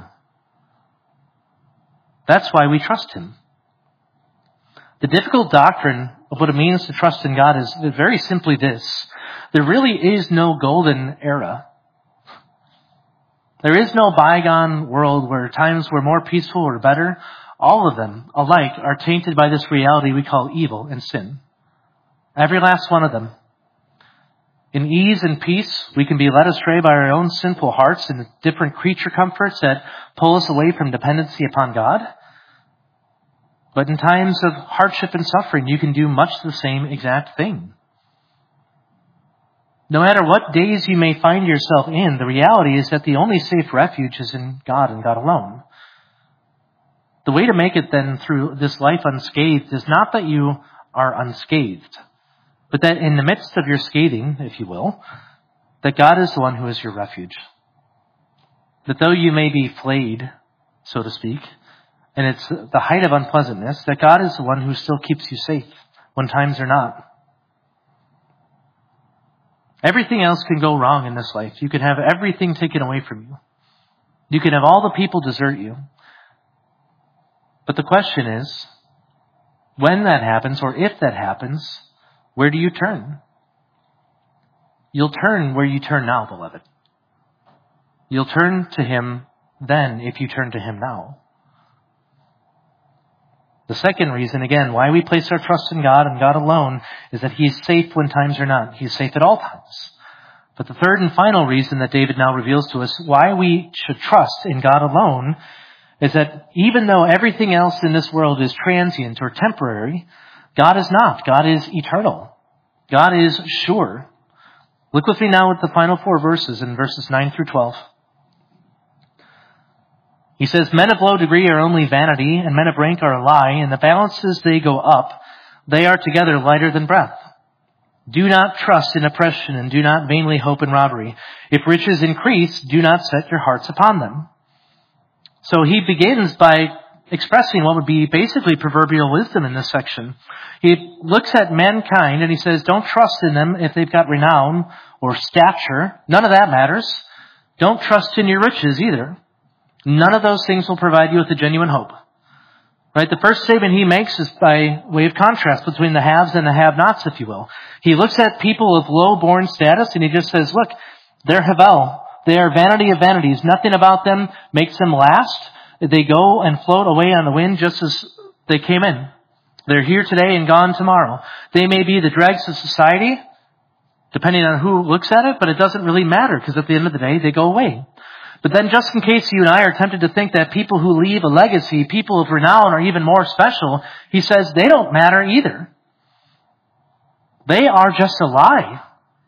Speaker 2: That's why we trust Him. The difficult doctrine of what it means to trust in God is very simply this. There really is no golden era. There is no bygone world where times were more peaceful or better. All of them alike are tainted by this reality we call evil and sin. Every last one of them. In ease and peace, we can be led astray by our own sinful hearts and the different creature comforts that pull us away from dependency upon God. But in times of hardship and suffering, you can do much the same exact thing. No matter what days you may find yourself in, the reality is that the only safe refuge is in God and God alone. The way to make it then through this life unscathed is not that you are unscathed, but that in the midst of your scathing, if you will, that God is the one who is your refuge. That though you may be flayed, so to speak, and it's the height of unpleasantness, that God is the one who still keeps you safe when times are not. Everything else can go wrong in this life. You can have everything taken away from you. You can have all the people desert you. But the question is, when that happens, or if that happens, where do you turn? You'll turn where you turn now, beloved. You'll turn to Him then if you turn to Him now. The second reason, again, why we place our trust in God and God alone is that He is safe when times are not. He is safe at all times. But the third and final reason that David now reveals to us why we should trust in God alone is that even though everything else in this world is transient or temporary, God is not. God is eternal. God is sure. Look with me now at the final 4 verses in verses 9 through 12. He says, men of low degree are only vanity, and men of rank are a lie. In the balances they go up. They are together lighter than breath. Do not trust in oppression, and do not vainly hope in robbery. If riches increase, do not set your hearts upon them. So he begins by expressing what would be basically proverbial wisdom in this section. He looks at mankind and he says, don't trust in them if they've got renown or stature. None of that matters. Don't trust in your riches either. None of those things will provide you with a genuine hope. Right? The first statement he makes is by way of contrast between the haves and the have-nots, if you will. He looks at people of low-born status and he just says, look, they're Havel. They are vanity of vanities. Nothing about them makes them last. They go and float away on the wind just as they came in. They're here today and gone tomorrow. They may be the dregs of society, depending on who looks at it, but it doesn't really matter because at the end of the day, they go away. But then just in case you and I are tempted to think that people who leave a legacy, people of renown, are even more special, he says they don't matter either. They are just a lie.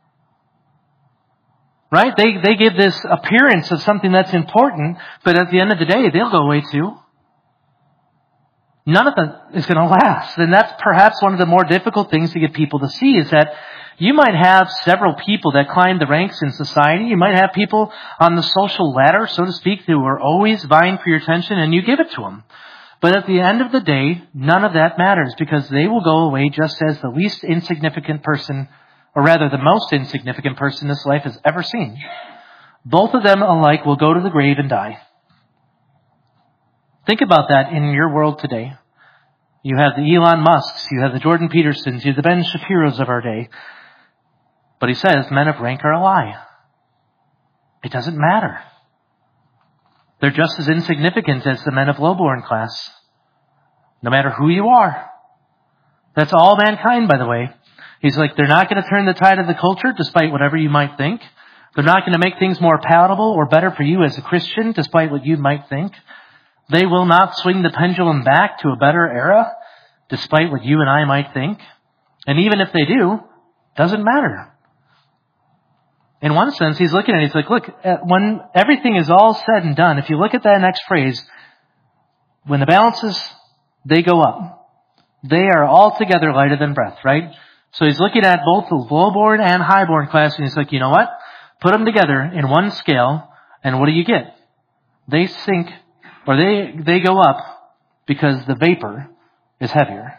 Speaker 2: Right? They give this appearance of something that's important, but at the end of the day, they'll go away too. None of them is going to last. And that's perhaps one of the more difficult things to get people to see is that you might have several people that climb the ranks in society. You might have people on the social ladder, so to speak, who are always vying for your attention, and you give it to them. But at the end of the day, none of that matters because they will go away just as the least insignificant person, or rather the most insignificant person this life has ever seen. Both of them alike will go to the grave and die. Think about that in your world today. You have the Elon Musks, you have the Jordan Petersons, you have the Ben Shapiros of our day. But he says men of rank are a lie. It doesn't matter. They're just as insignificant as the men of low-born class. No matter who you are. That's all mankind, by the way. He's like, they're not going to turn the tide of the culture despite whatever you might think. They're not going to make things more palatable or better for you as a Christian despite what you might think. They will not swing the pendulum back to a better era despite what you and I might think. And even if they do, doesn't matter. In one sense, he's looking at it, he's like, look, when everything is all said and done, if you look at that next phrase, when the balances, they go up. They are altogether lighter than breath, right? So he's looking at both the low-born and high-born class, and he's like, you know what? Put them together in one scale, and what do you get? They sink, or they go up because the vapor is heavier.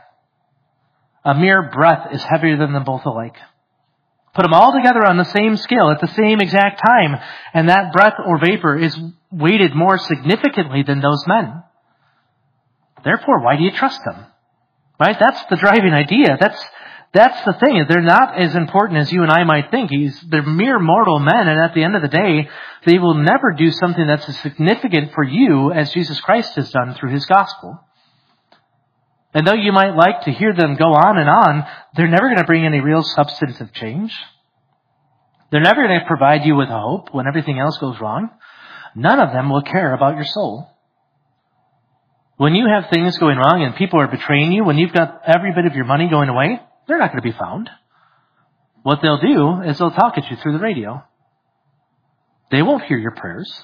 Speaker 2: A mere breath is heavier than them both alike. Put them all together on the same scale at the same exact time, and that breath or vapor is weighted more significantly than those men. Therefore, why do you trust them? Right? That's the driving idea. That's the thing. They're not as important as you and I might think. They're mere mortal men, and at the end of the day, they will never do something that's as significant for you as Jesus Christ has done through his gospel. And though you might like to hear them go on, they're never going to bring any real substantive change. They're never going to provide you with hope when everything else goes wrong. None of them will care about your soul. When you have things going wrong and people are betraying you, when you've got every bit of your money going away, they're not going to be found. What they'll do is they'll talk at you through the radio. They won't hear your prayers.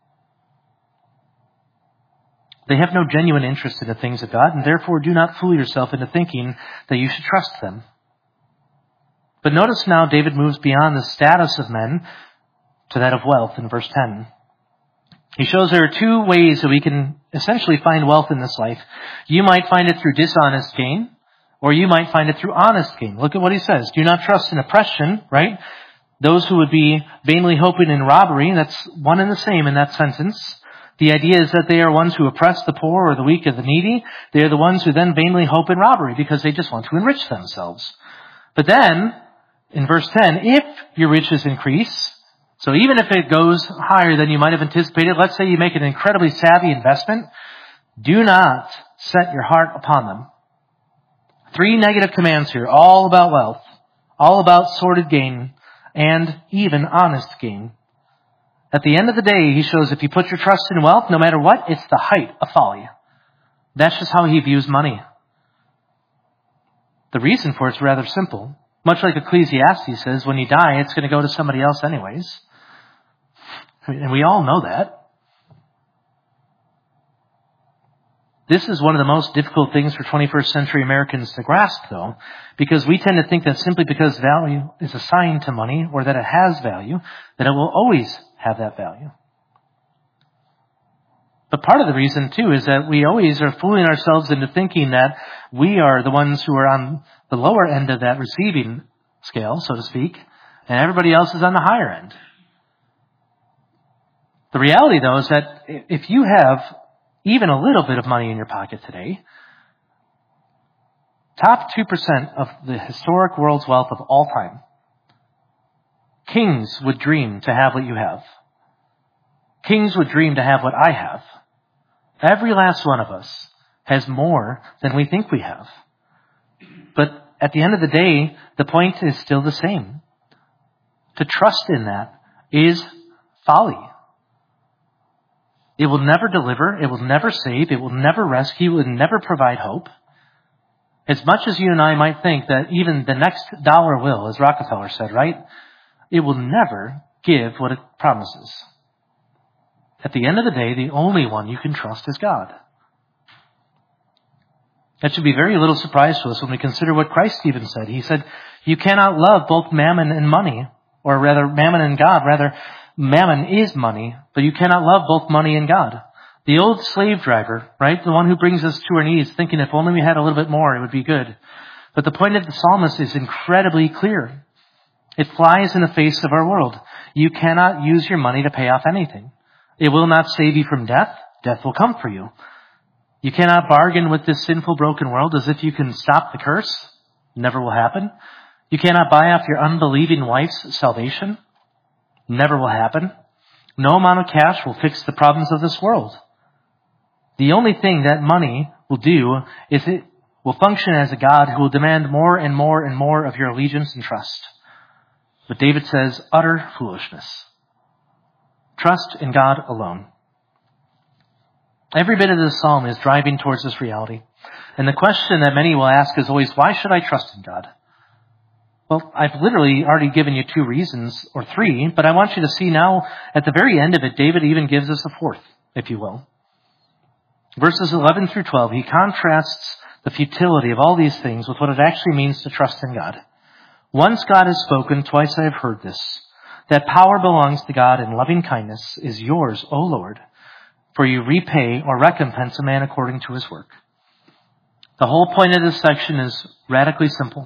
Speaker 2: They have no genuine interest in the things of God, and therefore do not fool yourself into thinking that you should trust them. But notice now David moves beyond the status of men to that of wealth in verse 10. He shows there are two ways that we can essentially find wealth in this life. You might find it through dishonest gain, or you might find it through honest gain. Look at what he says. Do not trust in oppression, right? Those who would be vainly hoping in robbery, that's one and the same in that sentence. The idea is that they are ones who oppress the poor or the weak or the needy. They are the ones who then vainly hope in robbery because they just want to enrich themselves. But then, in verse 10, if your riches increase, so even if it goes higher than you might have anticipated, let's say you make an incredibly savvy investment, do not set your heart upon them. 3 negative commands here, all about wealth, all about sordid gain, and even honest gain. At the end of the day, he shows if you put your trust in wealth, no matter what, it's the height of folly. That's just how he views money. The reason for it's rather simple. Much like Ecclesiastes says, when you die, it's going to go to somebody else anyways. And we all know that. This is one of the most difficult things for 21st century Americans to grasp, though, because we tend to think that simply because value is assigned to money or that it has value, that it will always have that value. But part of the reason, too, is that we always are fooling ourselves into thinking that we are the ones who are on the lower end of that receiving scale, so to speak, and everybody else is on the higher end. The reality, though, is that if you have even a little bit of money in your pocket today, top 2% of the historic world's wealth of all time, kings would dream to have what you have. Kings would dream to have what I have. Every last one of us has more than we think we have. But at the end of the day, the point is still the same. To trust in that is folly. It will never deliver. It will never save. It will never rescue. It will never provide hope. As much as you and I might think that even the next dollar will, as Rockefeller said, right? It will never give what it promises. At the end of the day, the only one you can trust is God. That should be very little surprise to us when we consider what Christ even said. He said, you cannot love both mammon and money, or rather mammon and God. Rather, mammon is money, but you cannot love both money and God. The old slave driver, right? The one who brings us to our knees, thinking if only we had a little bit more, it would be good. But the point of the psalmist is incredibly clear. It flies in the face of our world. You cannot use your money to pay off anything. It will not save you from death. Death will come for you. You cannot bargain with this sinful, broken world as if you can stop the curse. Never will happen. You cannot buy off your unbelieving wife's salvation. Never will happen. No amount of cash will fix the problems of this world. The only thing that money will do is it will function as a God who will demand more and more and more of your allegiance and trust. But David says, utter foolishness. Trust in God alone. Every bit of this psalm is driving towards this reality. And the question that many will ask is always, why should I trust in God? Well, I've literally already given you 2 reasons, or 3, but I want you to see now, at the very end of it, David even gives us a 4th, if you will. Verses 11 through 12, he contrasts the futility of all these things with what it actually means to trust in God. Once God has spoken, twice I have heard this, that power belongs to God and loving kindness is yours, O Lord, for you repay or recompense a man according to his work. The whole point of this section is radically simple.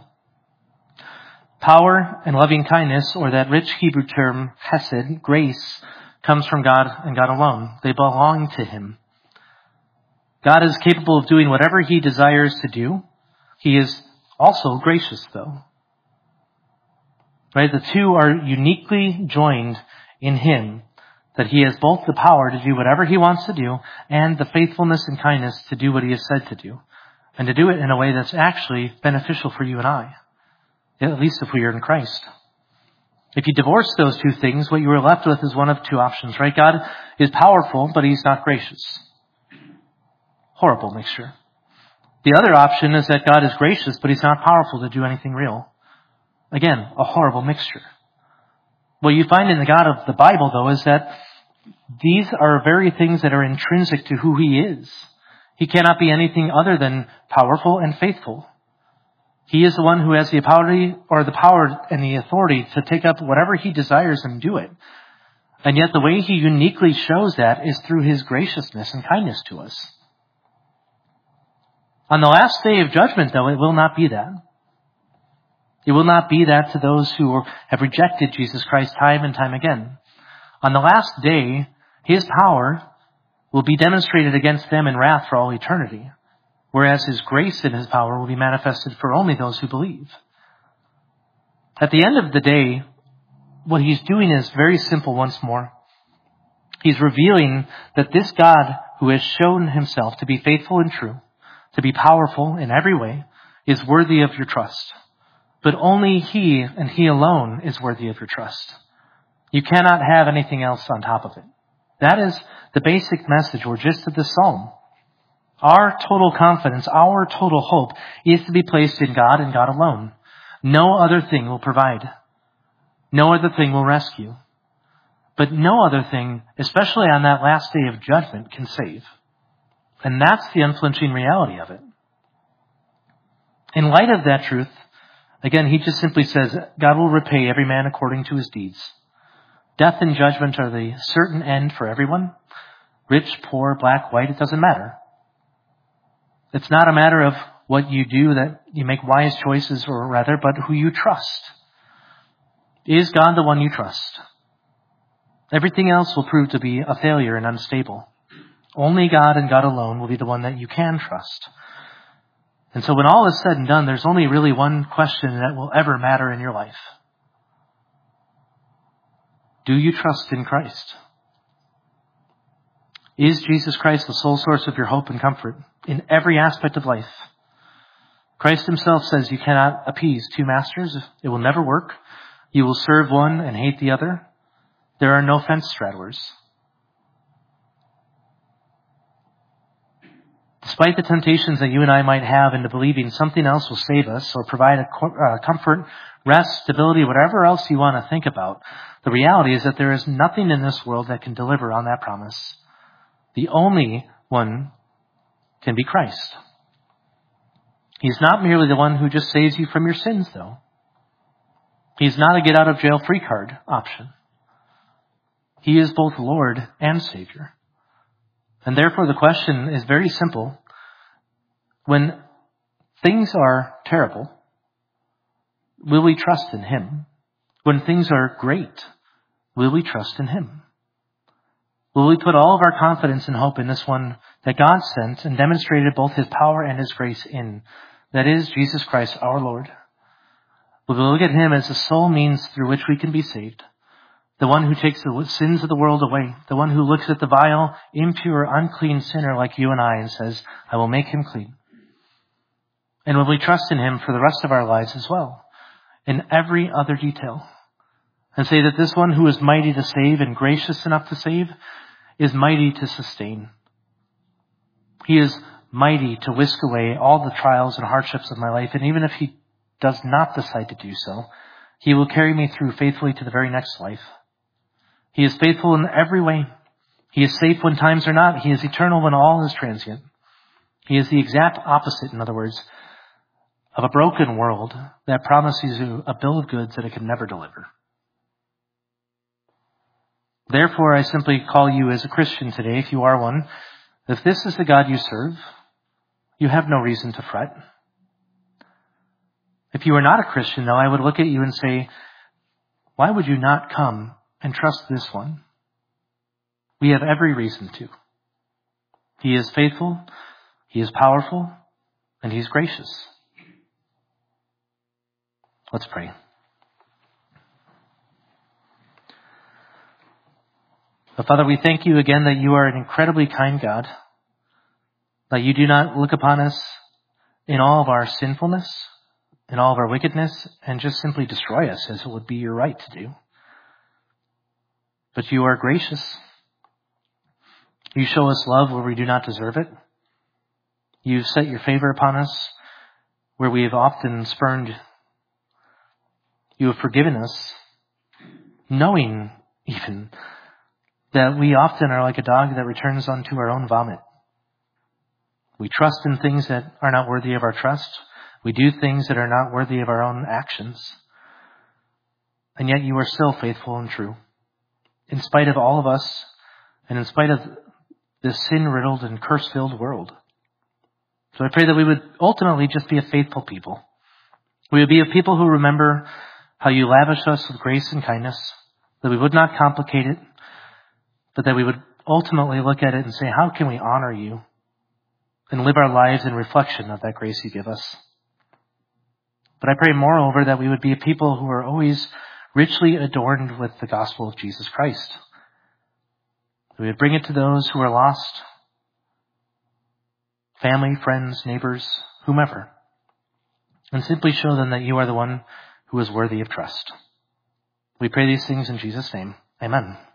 Speaker 2: Power and loving kindness, or that rich Hebrew term, hesed, grace, comes from God and God alone. They belong to Him. God is capable of doing whatever He desires to do. He is also gracious, though. Right? The two are uniquely joined in Him, that He has both the power to do whatever He wants to do and the faithfulness and kindness to do what He has said to do, and to do it in a way that's actually beneficial for you and I. At least if we are in Christ. If you divorce those 2 things, what you are left with is one of 2 options, right? God is powerful, but He's not gracious. Horrible mixture. The other option is that God is gracious, but He's not powerful to do anything real. Again, a horrible mixture. What you find in the God of the Bible, though, is that these are very things that are intrinsic to who He is. He cannot be anything other than powerful and faithful. He is the one who has the power and the authority to take up whatever He desires and do it. And yet the way He uniquely shows that is through His graciousness and kindness to us. On the last day of judgment, though, it will not be that. It will not be that to those who have rejected Jesus Christ time and time again. On the last day, His power will be demonstrated against them in wrath for all eternity, whereas His grace and His power will be manifested for only those who believe. At the end of the day, what He's doing is very simple once more. He's revealing that this God who has shown Himself to be faithful and true, to be powerful in every way, is worthy of your trust. But only He and He alone is worthy of your trust. You cannot have anything else on top of it. That is the basic message or gist of this psalm. Our total confidence, our total hope is to be placed in God and God alone. No other thing will provide. No other thing will rescue. But no other thing, especially on that last day of judgment, can save. And that's the unflinching reality of it. In light of that truth, again, he just simply says, God will repay every man according to his deeds. Death and judgment are the certain end for everyone. Rich, poor, black, white, it doesn't matter. It's not a matter of what you do that you make wise choices, or rather, but who you trust. Is God the one you trust? Everything else will prove to be a failure and unstable. Only God and God alone will be the one that you can trust. And so when all is said and done, there's only really one question that will ever matter in your life. Do you trust in Christ? Is Jesus Christ the sole source of your hope and comfort in every aspect of life? Christ himself says you cannot appease two masters. It will never work. You will serve one and hate the other. There are no fence straddlers. Despite the temptations that you and I might have into believing something else will save us or provide a comfort, rest, stability, whatever else you want to think about, the reality is that there is nothing in this world that can deliver on that promise. The only one can be Christ. He's not merely the one who just saves you from your sins, though. He's not a get-out-of-jail-free card option. He is both Lord and Savior. And therefore the question is very simple. When things are terrible, will we trust in him? When things are great, will we trust in him? Will we put all of our confidence and hope in this one that God sent and demonstrated both his power and his grace in? That is Jesus Christ our Lord. Will we look at him as the sole means through which we can be saved? The one who takes the sins of the world away. The one who looks at the vile, impure, unclean sinner like you and I and says, I will make him clean. And will we trust in him for the rest of our lives as well, in every other detail? And say that this one who is mighty to save and gracious enough to save is mighty to sustain. He is mighty to whisk away all the trials and hardships of my life. And even if he does not decide to do so, he will carry me through faithfully to the very next life. He is faithful in every way. He is safe when times are not. He is eternal when all is transient. He is the exact opposite, in other words, of a broken world that promises you a bill of goods that it can never deliver. Therefore, I simply call you as a Christian today, if you are one, if this is the God you serve, you have no reason to fret. If you are not a Christian, though, I would look at you and say, why would you not come and trust this one? We have every reason to. He is faithful, he is powerful, and he's gracious. Let's pray. But Father, we thank you again that you are an incredibly kind God, that you do not look upon us in all of our sinfulness, in all of our wickedness, and just simply destroy us as it would be your right to do. But you are gracious. You show us love where we do not deserve it. You've set your favor upon us where we have often spurned. You have forgiven us, knowing even that we often are like a dog that returns unto our own vomit. We trust in things that are not worthy of our trust. We do things that are not worthy of our own actions. And yet you are still faithful and true. In spite of all of us, and in spite of this sin-riddled and curse-filled world. So I pray that we would ultimately just be a faithful people. We would be a people who remember how you lavish us with grace and kindness, that we would not complicate it, but that we would ultimately look at it and say, how can we honor you and live our lives in reflection of that grace you give us? But I pray moreover that we would be a people who are always richly adorned with the gospel of Jesus Christ. That we would bring it to those who are lost, family, friends, neighbors, whomever, and simply show them that you are the one who is worthy of trust. We pray these things in Jesus' name. Amen.